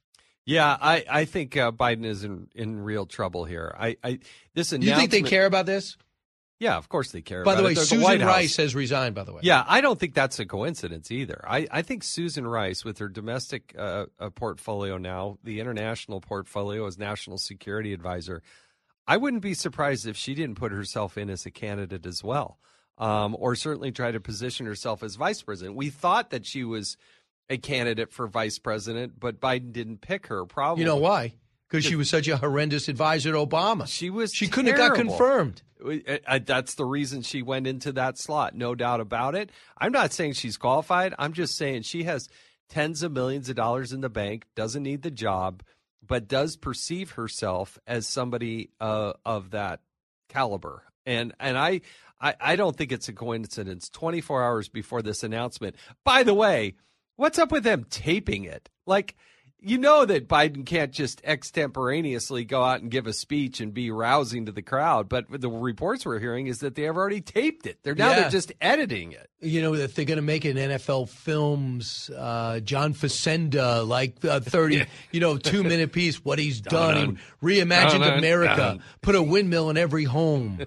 Yeah, I think Biden is in real trouble here. This announcement. You think they care about this? Yeah, of course they care. By about the way, it. Susan Rice has resigned, by the way. Yeah, I don't think that's a coincidence either. I think Susan Rice, with her domestic portfolio now, the international portfolio as national security advisor, I wouldn't be surprised if she didn't put herself in as a candidate as well, or certainly try to position herself as vice president. We thought that she was a candidate for vice president, but Biden didn't pick her. Probably. You know why? Because she was such a horrendous advisor to Obama. She couldn't have got terrible. confirmed. That's the reason she went into that slot, no doubt about it. I'm not saying she's qualified. I'm just saying she has tens of millions of dollars in the bank, doesn't need the job, but does perceive herself as somebody of that caliber. And I don't think it's a coincidence. 24 hours before this announcement. By the way, what's up with them taping it? Like, you know that Biden can't just extemporaneously go out and give a speech and be rousing to the crowd. But the reports we're hearing is that they have already taped it. They're just editing it. You know, that they're going to make it in NFL Films, John Facenda, like 30, 2-minute piece, what he's done. He reimagined America, put a windmill in every home,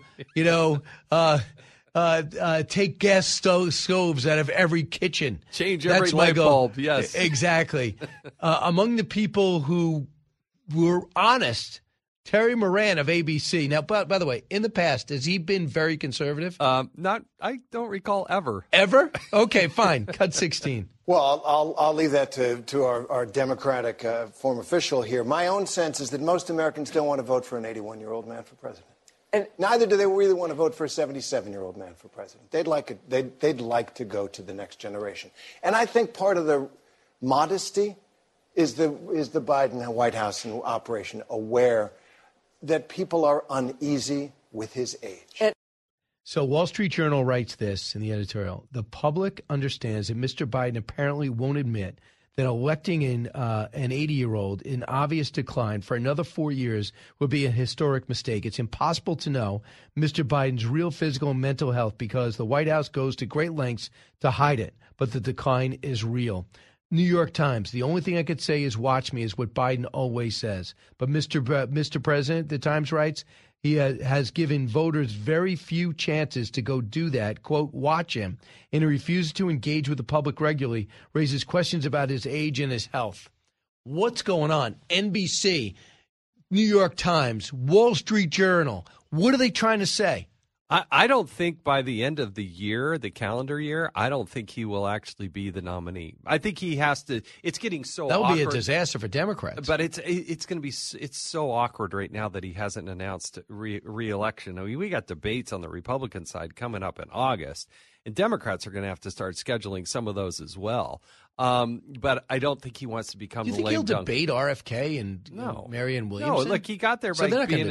take gas stoves out of every kitchen. Change every light bulb, yes. Exactly. Among the people who were honest, Terry Moran of ABC. Now, by the way, in the past, has he been very conservative? I don't recall ever. Ever? Okay, fine. Cut 16. Well, I'll leave that to our Democratic form official here. My own sense is that most Americans don't want to vote for an 81-year-old man for president. And neither do they really want to vote for a 77-year-old man for president. They'd like to go to the next generation. And I think part of the modesty is the Biden White House and operation aware that people are uneasy with his age. So Wall Street Journal writes this in the editorial. The public understands that Mr. Biden apparently won't admit that electing an 80-year-old in obvious decline for another 4 years would be a historic mistake. It's impossible to know Mr. Biden's real physical and mental health because the White House goes to great lengths to hide it, but the decline is real. New York Times, the only thing I could say is watch me is what Biden always says. But Mr. President, the Times writes, he has given voters very few chances to go do that, quote, watch him, and he refuses to engage with the public regularly, raises questions about his age and his health. What's going on? NBC, New York Times, Wall Street Journal, what are they trying to say? I don't think by the end of the year, the calendar year, I don't think he will actually be the nominee. I think he has to. It's getting so that would awkward. be a disaster for Democrats. But it's going to be. It's so awkward right now that he hasn't announced re-election. I mean, we got debates on the Republican side coming up in August, and Democrats are going to have to start scheduling some of those as well. But I don't think he wants to become the lame dunk. Do you think he'll debate RFK and Marianne Williamson? No, look, he got there by being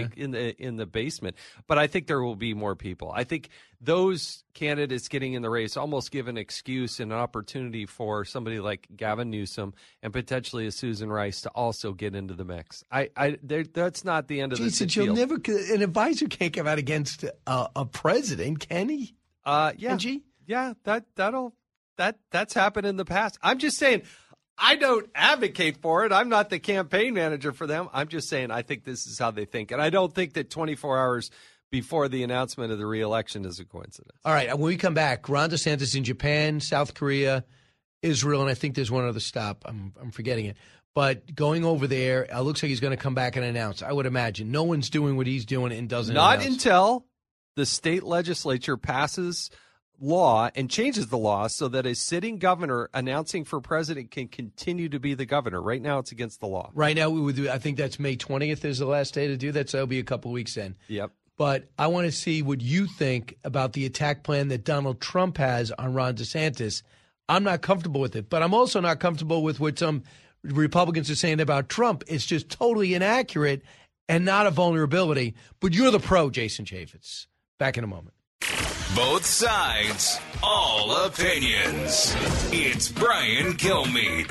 in the basement. But I think there will be more people. I think those candidates getting in the race almost give an excuse and an opportunity for somebody like Gavin Newsom and potentially a Susan Rice to also get into the mix. That's not the end of the deal. An advisor can't come out against a president, can he? Yeah. Can she? Yeah, that's happened in the past. I'm just saying, I don't advocate for it. I'm not the campaign manager for them. I'm just saying I think this is how they think. And I don't think that 24 hours before the announcement of the re-election is a coincidence. All right, when we come back, Ron DeSantis in Japan, South Korea, Israel, and I think there's one other stop. I'm forgetting it. But going over there, it looks like he's going to come back and announce. I would imagine. No one's doing what he's doing and doesn't Not announce. Until the state legislature passes law and changes the law so that a sitting governor announcing for president can continue to be the governor. Right now, it's against the law. Right now, I think that's May 20th is the last day to do that, so that'll be a couple weeks in. Yep. But I want to see what you think about the attack plan that Donald Trump has on Ron DeSantis. I'm not comfortable with it, but I'm also not comfortable with what some Republicans are saying about Trump. It's just totally inaccurate and not a vulnerability. But you're the pro, Jason Chaffetz. Back in a moment. Both sides, all opinions. It's Brian Kilmeade.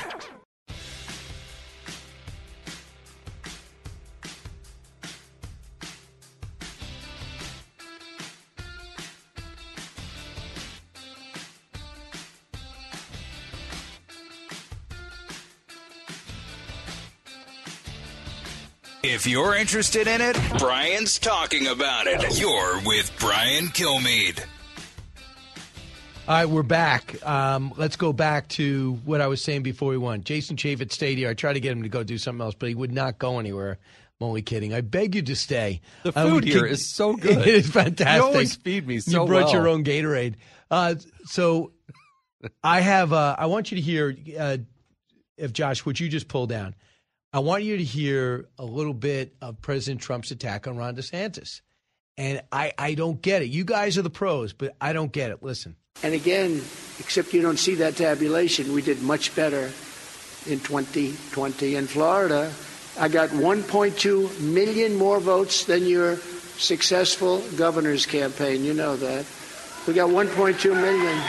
If you're interested in it, Brian's talking about it. You're with Brian Kilmeade. All right, we're back. Let's go back to what I was saying before we won. Jason Chaffetz stayed here. I tried to get him to go do something else, but he would not go anywhere. I'm only kidding. I beg you to stay. The food here is so good. It is fantastic. You always feed me so well. You brought your own Gatorade. So I have. I want you to hear, if Josh, what you just pulled down. I want you to hear a little bit of President Trump's attack on Ron DeSantis. And I don't get it. You guys are the pros, but I don't get it. Listen. And again, except you don't see that tabulation, we did much better in 2020 in Florida. I got 1.2 million more votes than your successful governor's campaign. You know that. We got 1.2 million.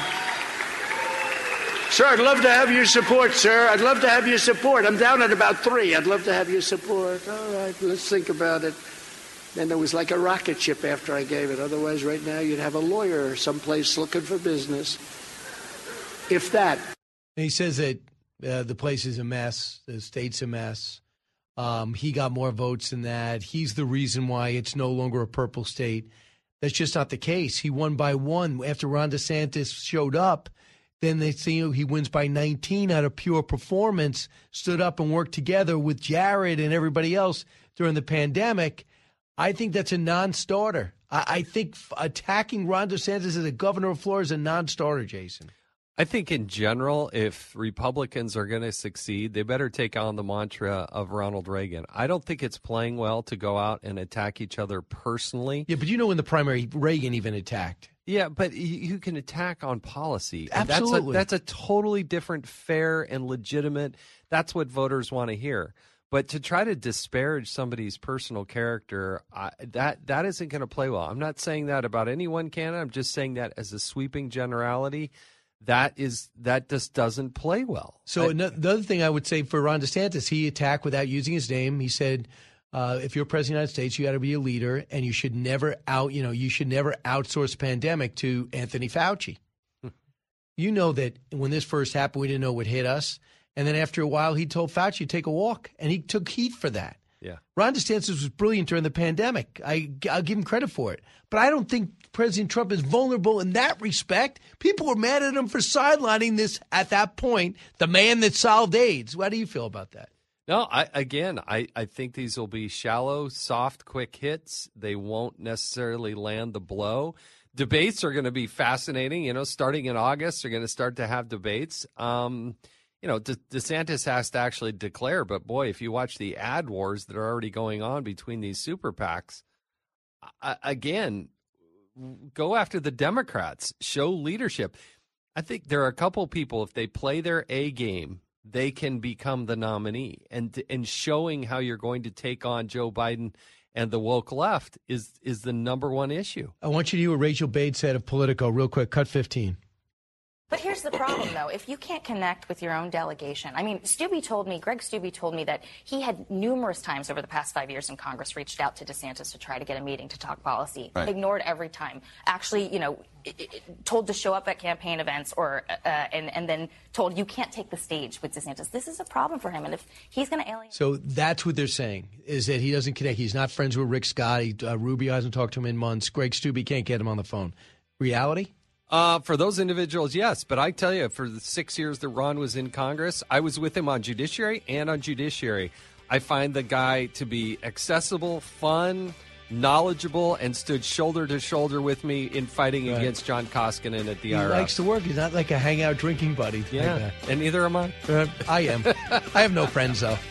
Sir, I'd love to have your support, sir. I'd love to have your support. I'm down at about 3. I'd love to have your support. All right, let's think about it. And it was like a rocket ship after I gave it. Otherwise, right now, you'd have a lawyer someplace looking for business. If that. And he says that the place is a mess. The state's a mess. He got more votes than that. He's the reason why it's no longer a purple state. That's just not the case. He won by 1. After Ron DeSantis showed up, then they see he wins by 19 out of pure performance, stood up and worked together with Jared and everybody else during the pandemic. I think that's a non-starter. I think attacking Ron DeSantis as a governor of Florida is a non-starter, Jason. I think in general, if Republicans are going to succeed, they better take on the mantra of Ronald Reagan. I don't think it's playing well to go out and attack each other personally. Yeah, but you know in the primary, Reagan even attacked. Yeah, but you can attack on policy. Absolutely. That's a totally different, fair, and legitimate. That's what voters want to hear. But to try to disparage somebody's personal character, that isn't going to play well. I'm not saying that about any one candidate. I'm just saying that as a sweeping generality, that just doesn't play well. So the other thing I would say for Ron DeSantis, he attacked without using his name. He said, if you're president of the United States, you got to be a leader, and you should never outsource the pandemic to Anthony Fauci. You know that when this first happened, we didn't know what hit us. And then after a while, he told Fauci to take a walk, and he took heat for that. Yeah. Ron DeSantis was brilliant during the pandemic. I'll give him credit for it. But I don't think President Trump is vulnerable in that respect. People were mad at him for sidelining this, at that point, the man that solved AIDS. How do you feel about that? No, I think these will be shallow, soft, quick hits. They won't necessarily land the blow. Debates are going to be fascinating. Starting in August, they're going to start to have debates. DeSantis has to actually declare, but boy, if you watch the ad wars that are already going on between these super PACs, again, go after the Democrats, show leadership. I think there are a couple people, if they play their A game, they can become the nominee. And showing how you're going to take on Joe Biden and the woke left is the number one issue. I want you to hear what Rachel Bates said of Politico real quick. Cut 15. But here's the problem, though. If you can't connect with your own delegation, Greg Steube told me that he had numerous times over the past 5 years in Congress reached out to DeSantis to try to get a meeting to talk policy. Right. Ignored every time. Actually, told to show up at campaign events and then told you can't take the stage with DeSantis. This is a problem for him. And if he's going to alienate. So that's what they're saying, is that he doesn't connect. He's not friends with Rick Scott. Rubio hasn't talked to him in months. Greg Steube can't get him on the phone. Reality? For those individuals, yes. But I tell you, for the 6 years that Ron was in Congress, I was with him on Judiciary and on Judiciary. I find the guy to be accessible, fun, knowledgeable, and stood shoulder to shoulder with me in fighting against John Koskinen at the IRS. He likes to work. He's not like a hangout drinking buddy. Yeah, and neither am I. I am. I have no friends, though.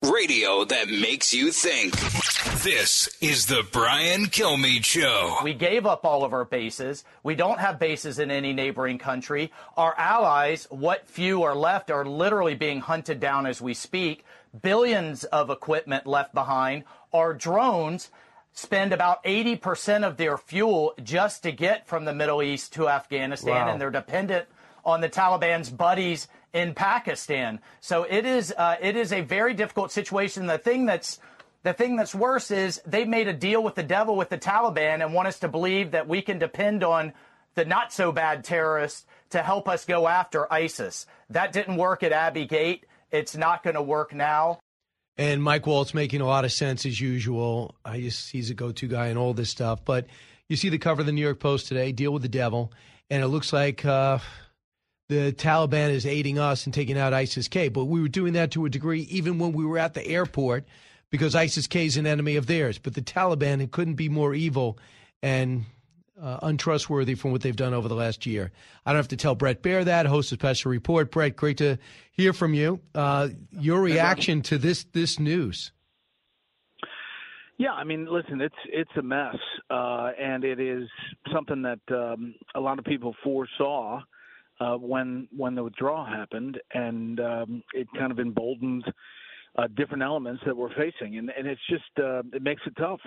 Radio that makes you think. This is the Brian Kilmeade Show. We gave up all of our bases. We don't have bases in any neighboring country. Our allies, what few are left, are literally being hunted down as we speak. Billions of equipment left behind. Our drones spend about 80% of their fuel just to get from the Middle East to Afghanistan, and they're dependent on the Taliban's buddies in Pakistan. So it is a very difficult situation. The thing that's worse is they made a deal with the devil with the Taliban and want us to believe that we can depend on the not so bad terrorists to help us go after ISIS. That didn't work at Abbey Gate. It's not going to work now. And Mike Waltz making a lot of sense as usual. He's a go-to guy in all this stuff. But you see the cover of the New York Post today, deal with the devil, and it looks like the Taliban is aiding us in taking out ISIS-K. But we were doing that to a degree even when we were at the airport because ISIS-K is an enemy of theirs. But the Taliban, it couldn't be more evil and untrustworthy from what they've done over the last year. I don't have to tell Bret Baier that, host of Special Report. Bret, great to hear from you. Your reaction to this news? Yeah, I mean, listen, it's a mess, and it is something that a lot of people foresaw when the withdrawal happened, and it kind of emboldened different elements that we're facing, and it's just it makes it tough.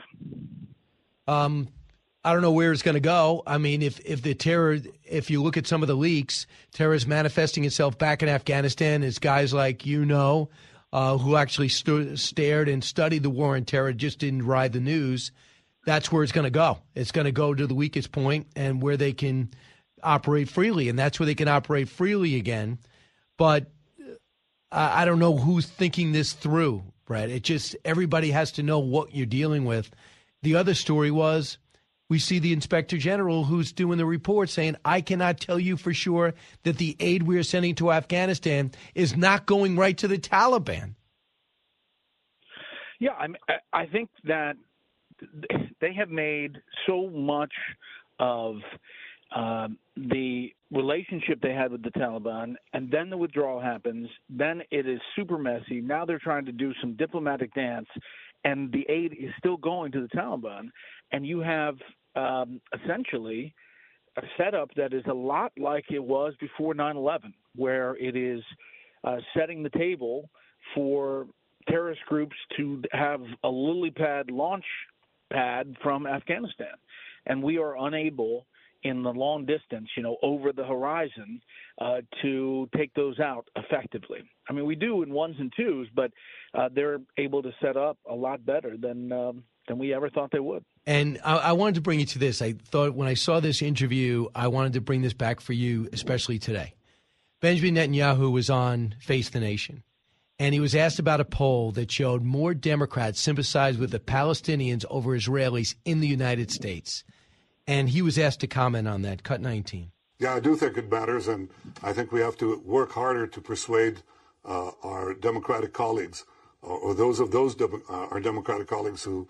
I don't know where it's going to go. I mean, if you look at some of the leaks, terror is manifesting itself back in Afghanistan. It's guys like who actually stared and studied the war on terror, just didn't ride the news. That's where it's going to go. It's going to go to the weakest point and where they can operate freely, and that's where they can operate freely again. But I don't know who's thinking this through, Brett. It just everybody has to know what you're dealing with. The other story was we see the Inspector General who's doing the report saying, I cannot tell you for sure that the aid we are sending to Afghanistan is not going right to the Taliban. Yeah, I think that they have made so much of the relationship they had with the Taliban, and then the withdrawal happens. Then it is super messy. Now they're trying to do some diplomatic dance, and the aid is still going to the Taliban. And you have essentially a setup that is a lot like it was before 9/11, where it is setting the table for terrorist groups to have a lily pad launch pad from Afghanistan. And we are unable in the long distance, over the horizon, to take those out effectively. I mean, we do in ones and twos, but they're able to set up a lot better than we ever thought they would. And I wanted to bring you to this. I thought when I saw this interview, I wanted to bring this back for you, especially today. Benjamin Netanyahu was on Face the Nation, and he was asked about a poll that showed more Democrats sympathize with the Palestinians over Israelis in the United States. And he was asked to comment on that. Cut 19. Yeah, I do think it matters, and I think we have to work harder to persuade our Democratic colleagues, or those our Democratic colleagues who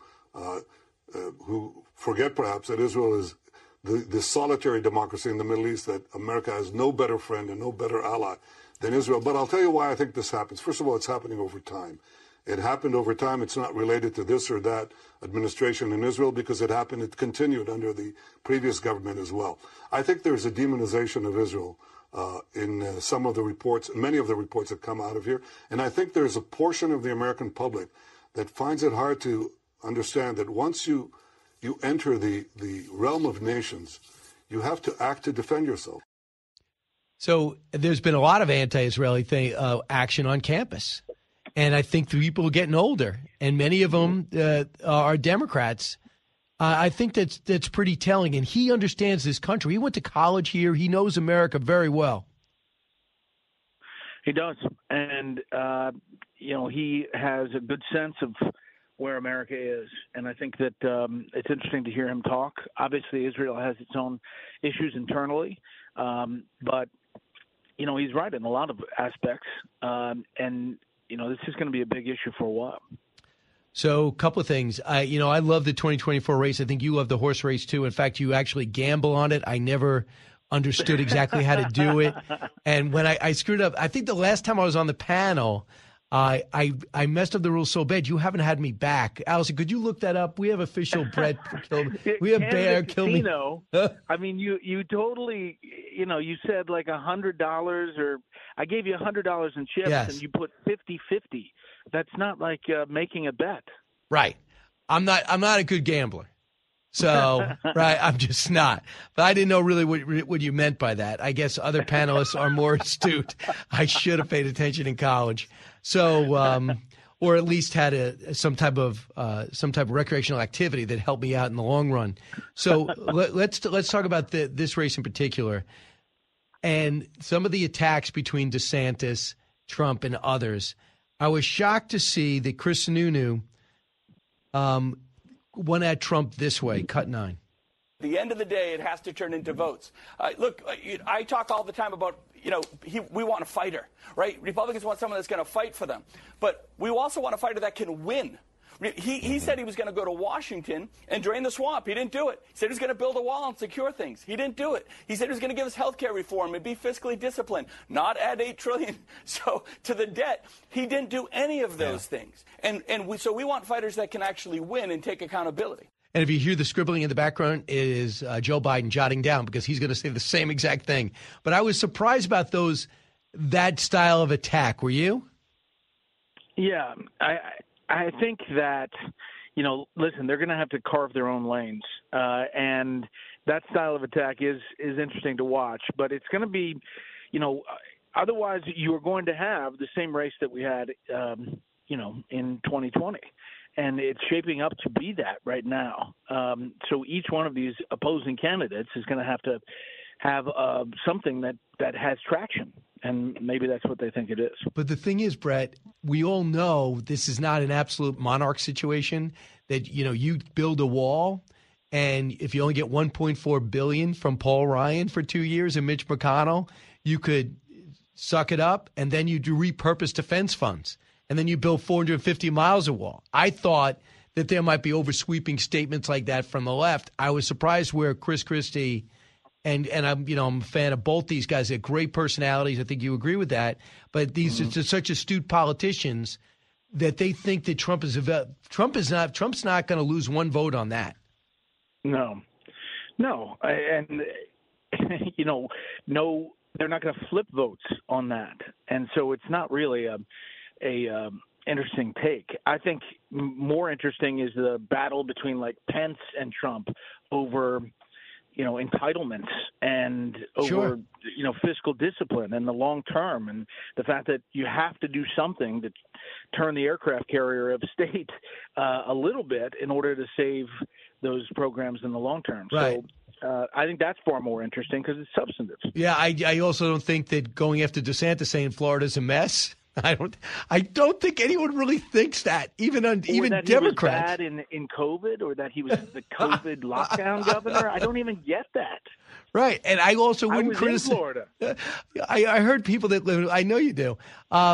forget perhaps that Israel is the solitary democracy in the Middle East, that America has no better friend and no better ally than Israel. But I'll tell you why I think this happens. First of all, it's happening over time. It happened over time. It's not related to this or that administration in Israel because it continued under the previous government as well. I think there's a demonization of Israel in some of the reports, many of the reports that come out of here. And I think there's a portion of the American public that finds it hard to understand that once you enter the realm of nations, you have to act to defend yourself. So there's been a lot of anti-Israeli action on campus. And I think the people are getting older, and many of them are Democrats. I think that's pretty telling. And he understands this country. He went to college here. He knows America very well. He does. And, he has a good sense of where America is. And I think that it's interesting to hear him talk. Obviously, Israel has its own issues internally. But, he's right in a lot of aspects. And this is going to be a big issue for a while. So a couple of things. I love the 2024 race. I think you love the horse race, too. In fact, you actually gamble on it. I never understood exactly how to do it. And when I screwed up, I think the last time I was on the panel, I messed up the rules so bad. You haven't had me back. Allison, could you look that up? We have official Brett killed. We have Bear kill me. I mean, you totally, you said like $100, or I gave you $100 in chips, and you put 50-50. That's not like making a bet. Right. I'm not a good gambler. So, right, I'm just not. But I didn't know really what you meant by that. I guess other panelists are more astute. I should have paid attention in college. So, or at least had some type of recreational activity that helped me out in the long run. So let's talk about this race in particular and some of the attacks between DeSantis, Trump, and others. I was shocked to see that Chris Sununu went at Trump this way, cut 9. At the end of the day, it has to turn into votes. Look, I talk all the time about, we want a fighter, right? Republicans want someone that's going to fight for them. But we also want a fighter that can win. He said he was going to go to Washington and drain the swamp. He didn't do it. He said he was going to build a wall and secure things. He didn't do it. He said he was going to give us health care reform and be fiscally disciplined, not add $8 trillion to the debt. He didn't do any of those things. So we want fighters that can actually win and take accountability. And if you hear the scribbling in the background, it is Joe Biden jotting down because he's going to say the same exact thing. But I was surprised about that style of attack. Were you? Yeah, I think that, listen, they're going to have to carve their own lanes. And that style of attack is interesting to watch. But it's going to be, otherwise you're going to have the same race that we had, in 2020. And it's shaping up to be that right now. So each one of these opposing candidates is going to have something that has traction. And maybe that's what they think it is. But the thing is, Brett, we all know this is not an absolute monarch situation that, you build a wall. And if you only get $1.4 billion from Paul Ryan for 2 years and Mitch McConnell, you could suck it up and then you do repurpose defense funds. And then you build 450 miles of wall. I thought that there might be oversweeping statements like that from the left. I was surprised where Chris Christie and I'm a fan of both these guys. They're great personalities. I think you agree with that. But these are such astute politicians that they think that Trump's not going to lose one vote on that. No, and no, they're not going to flip votes on that, and so it's not really a interesting take. I think more interesting is the battle between like Pence and Trump over entitlements and over, fiscal discipline and the long term, and the fact that you have to do something to turn the aircraft carrier of state a little bit in order to save those programs in the long term. Right. So I think that's far more interesting because it's substantive. Yeah, I also don't think that going after DeSantis saying Florida's a mess. I don't think anyone really thinks that, even that Democrats. He was bad in COVID, or that he was the COVID lockdown governor. I don't even get that. Right, and I also wouldn't criticize. In Florida. I heard people that live. I know you do.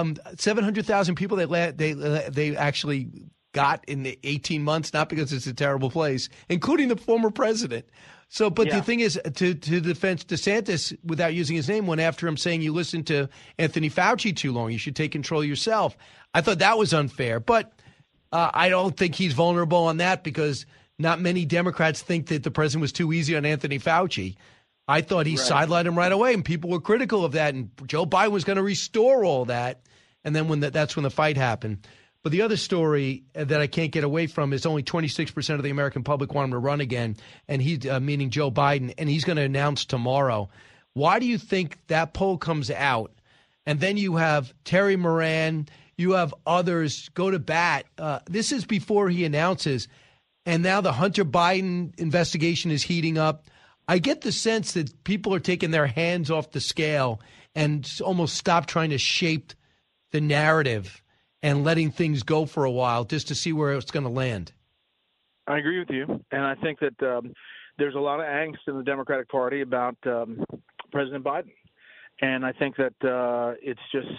700,000 people that they actually got in the 18 months, not because it's a terrible place, including the former president. So, but the thing is, to defend DeSantis, without using his name, went after him saying you listened to Anthony Fauci too long. You should take control yourself. I thought that was unfair, but I don't think he's vulnerable on that because not many Democrats think that the president was too easy on Anthony Fauci. I thought he sidelined him right away, and people were critical of that, and Joe Biden was going to restore all that, and then that's when the fight happened. But the other story that I can't get away from is only 26% of the American public want him to run again, and he's meaning Joe Biden, and he's going to announce tomorrow. Why do you think that poll comes out, and then you have Terry Moran, you have others go to bat? This is before he announces, and now the Hunter Biden investigation is heating up. I get the sense that people are taking their hands off the scale and almost stop trying to shape the narrative and letting things go for a while just to see where it's going to land. I agree with you. And I think that there's a lot of angst in the Democratic Party about President Biden. And I think that it's just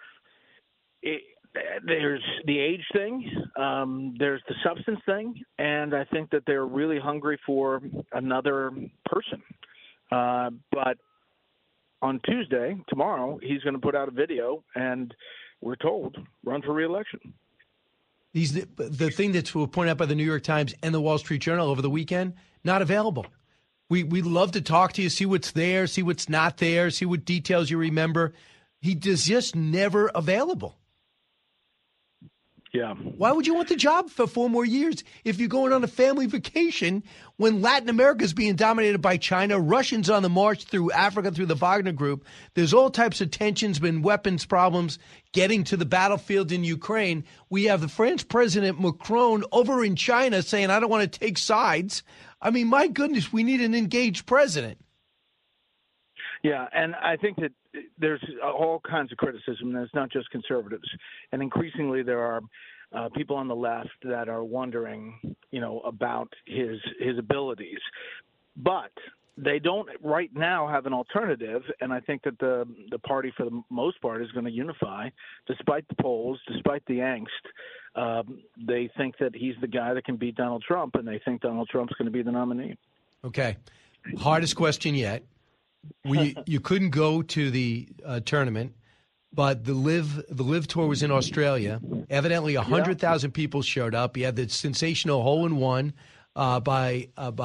there's the age thing, there's the substance thing, and I think that they're really hungry for another person. But on Tuesday, tomorrow, he's going to put out a video and we're told, run for re-election. The thing that's pointed out by the New York Times and the Wall Street Journal over the weekend, not available. We love to talk to you, see what's there, see what's not there, see what details you remember. He is just never available. Yeah. Why would you want the job for 4 more years if you're going on a family vacation when Latin America is being dominated by China, Russians on the march through Africa, through the Wagner Group? There's all types of tensions, been weapons problems getting to the battlefield in Ukraine. We have the French President Macron over in China saying, I don't want to take sides. I mean, my goodness, we need an engaged president. Yeah, and I think that there's all kinds of criticism, and it's not just conservatives. And increasingly there are people on the left that are wondering, about his abilities. But they don't right now have an alternative, and I think that the party, for the most part, is going to unify, despite the polls, despite the angst. They think that he's the guy that can beat Donald Trump, and they think Donald Trump's going to be the nominee. Okay. Hardest question yet. You couldn't go to the tournament, but the Live Tour was in Australia. Evidently, 100,000 people showed up. You had the sensational hole-in-one by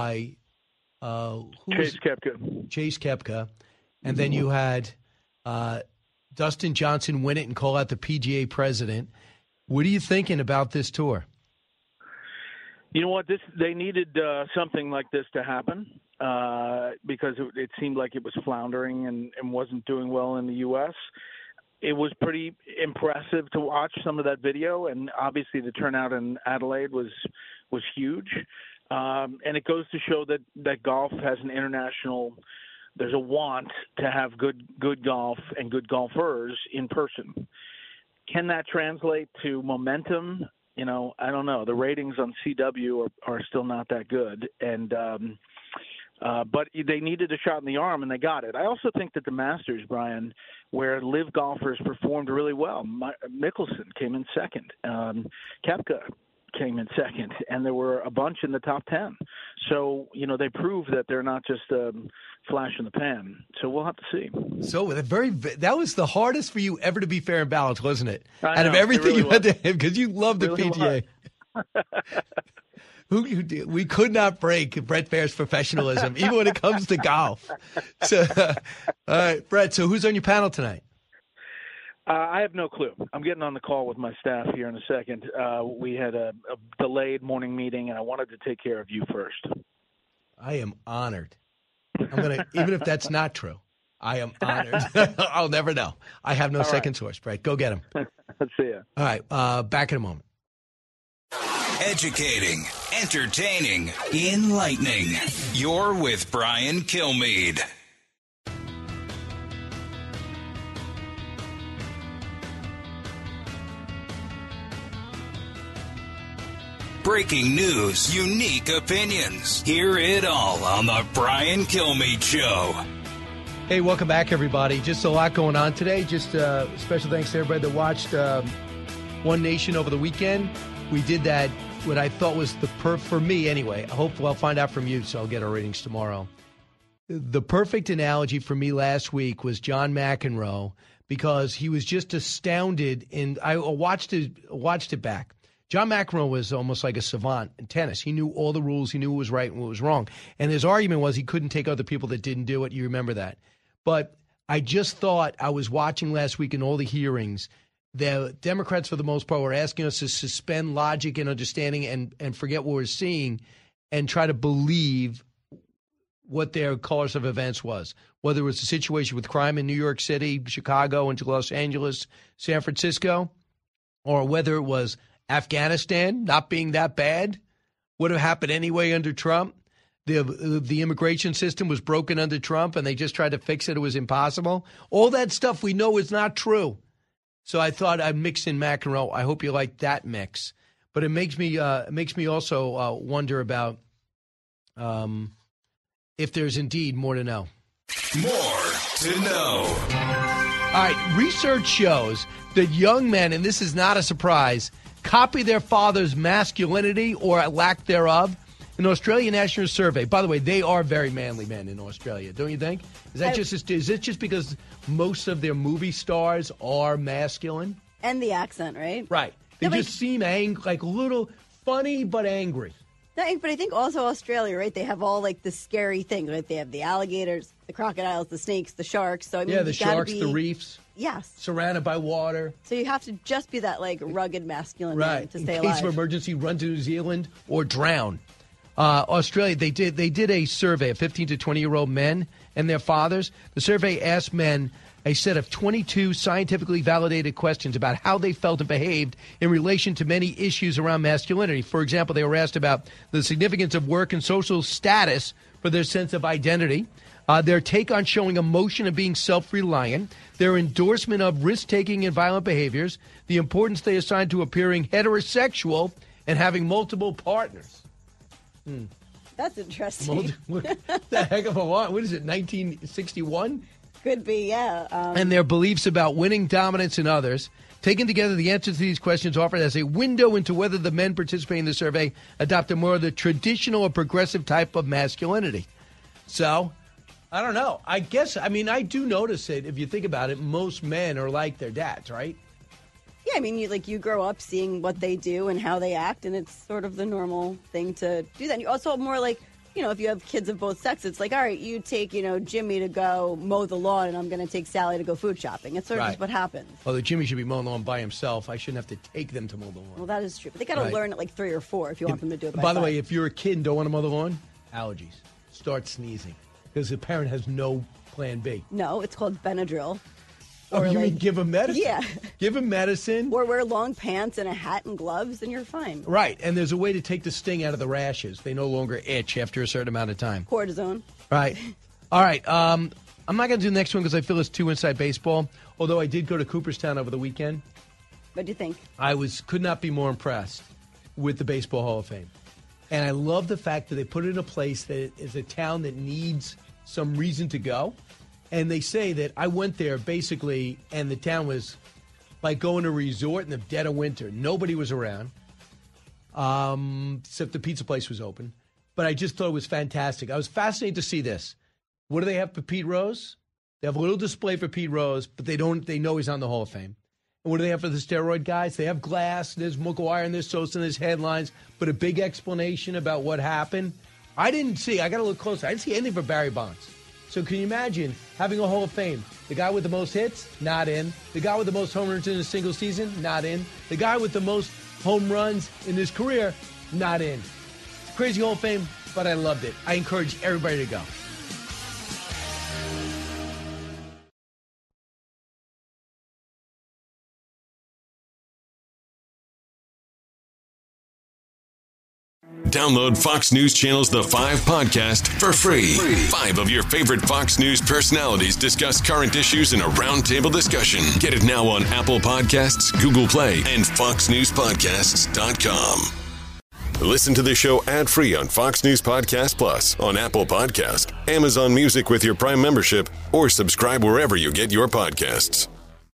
Chase Koepka. Chase Koepka, and then you had Dustin Johnson win it and call out the PGA president. What are you thinking about this tour? You know what? They needed something like this to happen. Because it seemed like it was floundering and wasn't doing well in the U.S. It was pretty impressive to watch some of that video, and obviously the turnout in Adelaide was huge. And it goes to show that golf has an international – there's a want to have good golf and good golfers in person. Can that translate to momentum? I don't know. The ratings on CW are still not that good, and but they needed a shot in the arm, and they got it. I also think that the Masters, Brian, where live golfers performed really well. Mickelson came in second. Koepka came in second, and there were a bunch in the top 10. So, they prove that they're not just a flash in the pan. So we'll have to see. So that was the hardest for you ever to be fair and balanced, wasn't it? Out of everything you had to have, because you love the PGA. We could not break Brett Baer's professionalism, even when it comes to golf. So, all right, Brett, so who's on your panel tonight? I have no clue. I'm getting on the call with my staff here in a second. We had a delayed morning meeting, and I wanted to take care of you first. I am honored. Even if that's not true, I am honored. I'll never know. I have no second source, Brett. Go get him. Let's see you. All right, back in a moment. Educating, entertaining, enlightening. You're with Brian Kilmeade. Breaking news, unique opinions. Hear it all on the Brian Kilmeade Show. Hey, welcome back, everybody. Just a lot going on today. Just special thanks to everybody that watched One Nation over the weekend. We did that, what I thought was for me anyway. I hope I'll find out from you, so I'll get our ratings tomorrow. The perfect analogy for me last week was John McEnroe, because he was just astounded, and I watched it back. John McEnroe was almost like a savant in tennis. He knew all the rules. He knew what was right and what was wrong. And his argument was he couldn't take other people that didn't do it. You remember that. But I just thought, I was watching last week in all the hearings, the Democrats, for the most part, were asking us to suspend logic and understanding and forget what we're seeing and try to believe what their course of events was, whether it was the situation with crime in New York City, Chicago, into Los Angeles, San Francisco, or whether it was Afghanistan not being that bad, would have happened anyway under Trump. The immigration system was broken under Trump, and they just tried to fix it. It was impossible. All that stuff we know is not true. So I thought I'd mix in McEnroe. I hope you like that mix. But it makes me also wonder about if there's indeed more to know. More to know. All right, research shows that young men, and this is not a surprise, copy their father's masculinity or lack thereof. An Australian national survey. By the way, they are very manly men in Australia, don't you think? Is it just because most of their movie stars are masculine? And the accent, right? Right. They just seem like a little funny but angry. But I think also Australia, right? They have all like the scary things, right? They have the alligators, the crocodiles, the snakes, the sharks. So I mean, the sharks, the reefs. Yes. Surrounded by water. So you have to just be that like rugged masculine man to stay alive. In case of emergency, run to New Zealand or drown. Australia, they did a survey of 15 to 20-year-old men and their fathers. The survey asked men a set of 22 scientifically validated questions about how they felt and behaved in relation to many issues around masculinity. For example, they were asked about the significance of work and social status for their sense of identity, their take on showing emotion and being self-reliant, their endorsement of risk-taking and violent behaviors, the importance they assign to appearing heterosexual and having multiple partners. That's interesting. What the heck of a lot? What is it, 1961? Could be, yeah. And their beliefs about winning dominance in others. Taken together, the answers to these questions offered as a window into whether the men participating in the survey adopt a more of the traditional or progressive type of masculinity. So, I don't know. I do notice it. If you think about it, most men are like their dads, right? Yeah, I mean, you grow up seeing what they do and how they act, and it's sort of the normal thing to do that. And you also more like, if you have kids of both sexes, it's like, all right, you take, Jimmy to go mow the lawn, and I'm going to take Sally to go food shopping. It's sort of just what happens. Although Jimmy should be mowing the lawn by himself. I shouldn't have to take them to mow the lawn. Well, that is true. But they got to learn at like 3 or 4 if you want them to do it by By the way, if you're a kid and don't want to mow the lawn, allergies. Start sneezing. Because the parent has no plan B. No, it's called Benadryl. Oh, you mean give him medicine? Yeah. Give him medicine. Or wear long pants and a hat and gloves, and you're fine. Right. And there's a way to take the sting out of the rashes. They no longer itch after a certain amount of time. Cortisone. Right. All right. I'm not going to do the next one because I feel it's too inside baseball. Although I did go to Cooperstown over the weekend. What do you think? I could not be more impressed with the Baseball Hall of Fame. And I love the fact that they put it in a place that is a town that needs some reason to go. And they say that I went there basically, and the town was like going to a resort in the dead of winter. Nobody was around, except the pizza place was open. But I just thought it was fantastic. I was fascinated to see this. What do they have for Pete Rose? They have a little display for Pete Rose, but they know he's on the Hall of Fame. And what do they have for the steroid guys? They have Glass, there's McGuire, and there's Sosa, and there's headlines, but a big explanation about what happened. I got to look closer. I didn't see anything for Barry Bonds. So can you imagine having a Hall of Fame? The guy with the most hits, not in. The guy with the most home runs in a single season, not in. The guy with the most home runs in his career, not in. It's a crazy Hall of Fame, but I loved it. I encourage everybody to go. Download Fox News Channel's The 5 podcast for free. 5 of your favorite Fox News personalities discuss current issues in a roundtable discussion. Get it now on Apple Podcasts, Google Play, and FoxNewsPodcasts.com. Listen to the show ad-free on Fox News Podcast Plus, on Apple Podcast, Amazon Music with your Prime membership, or subscribe wherever you get your podcasts.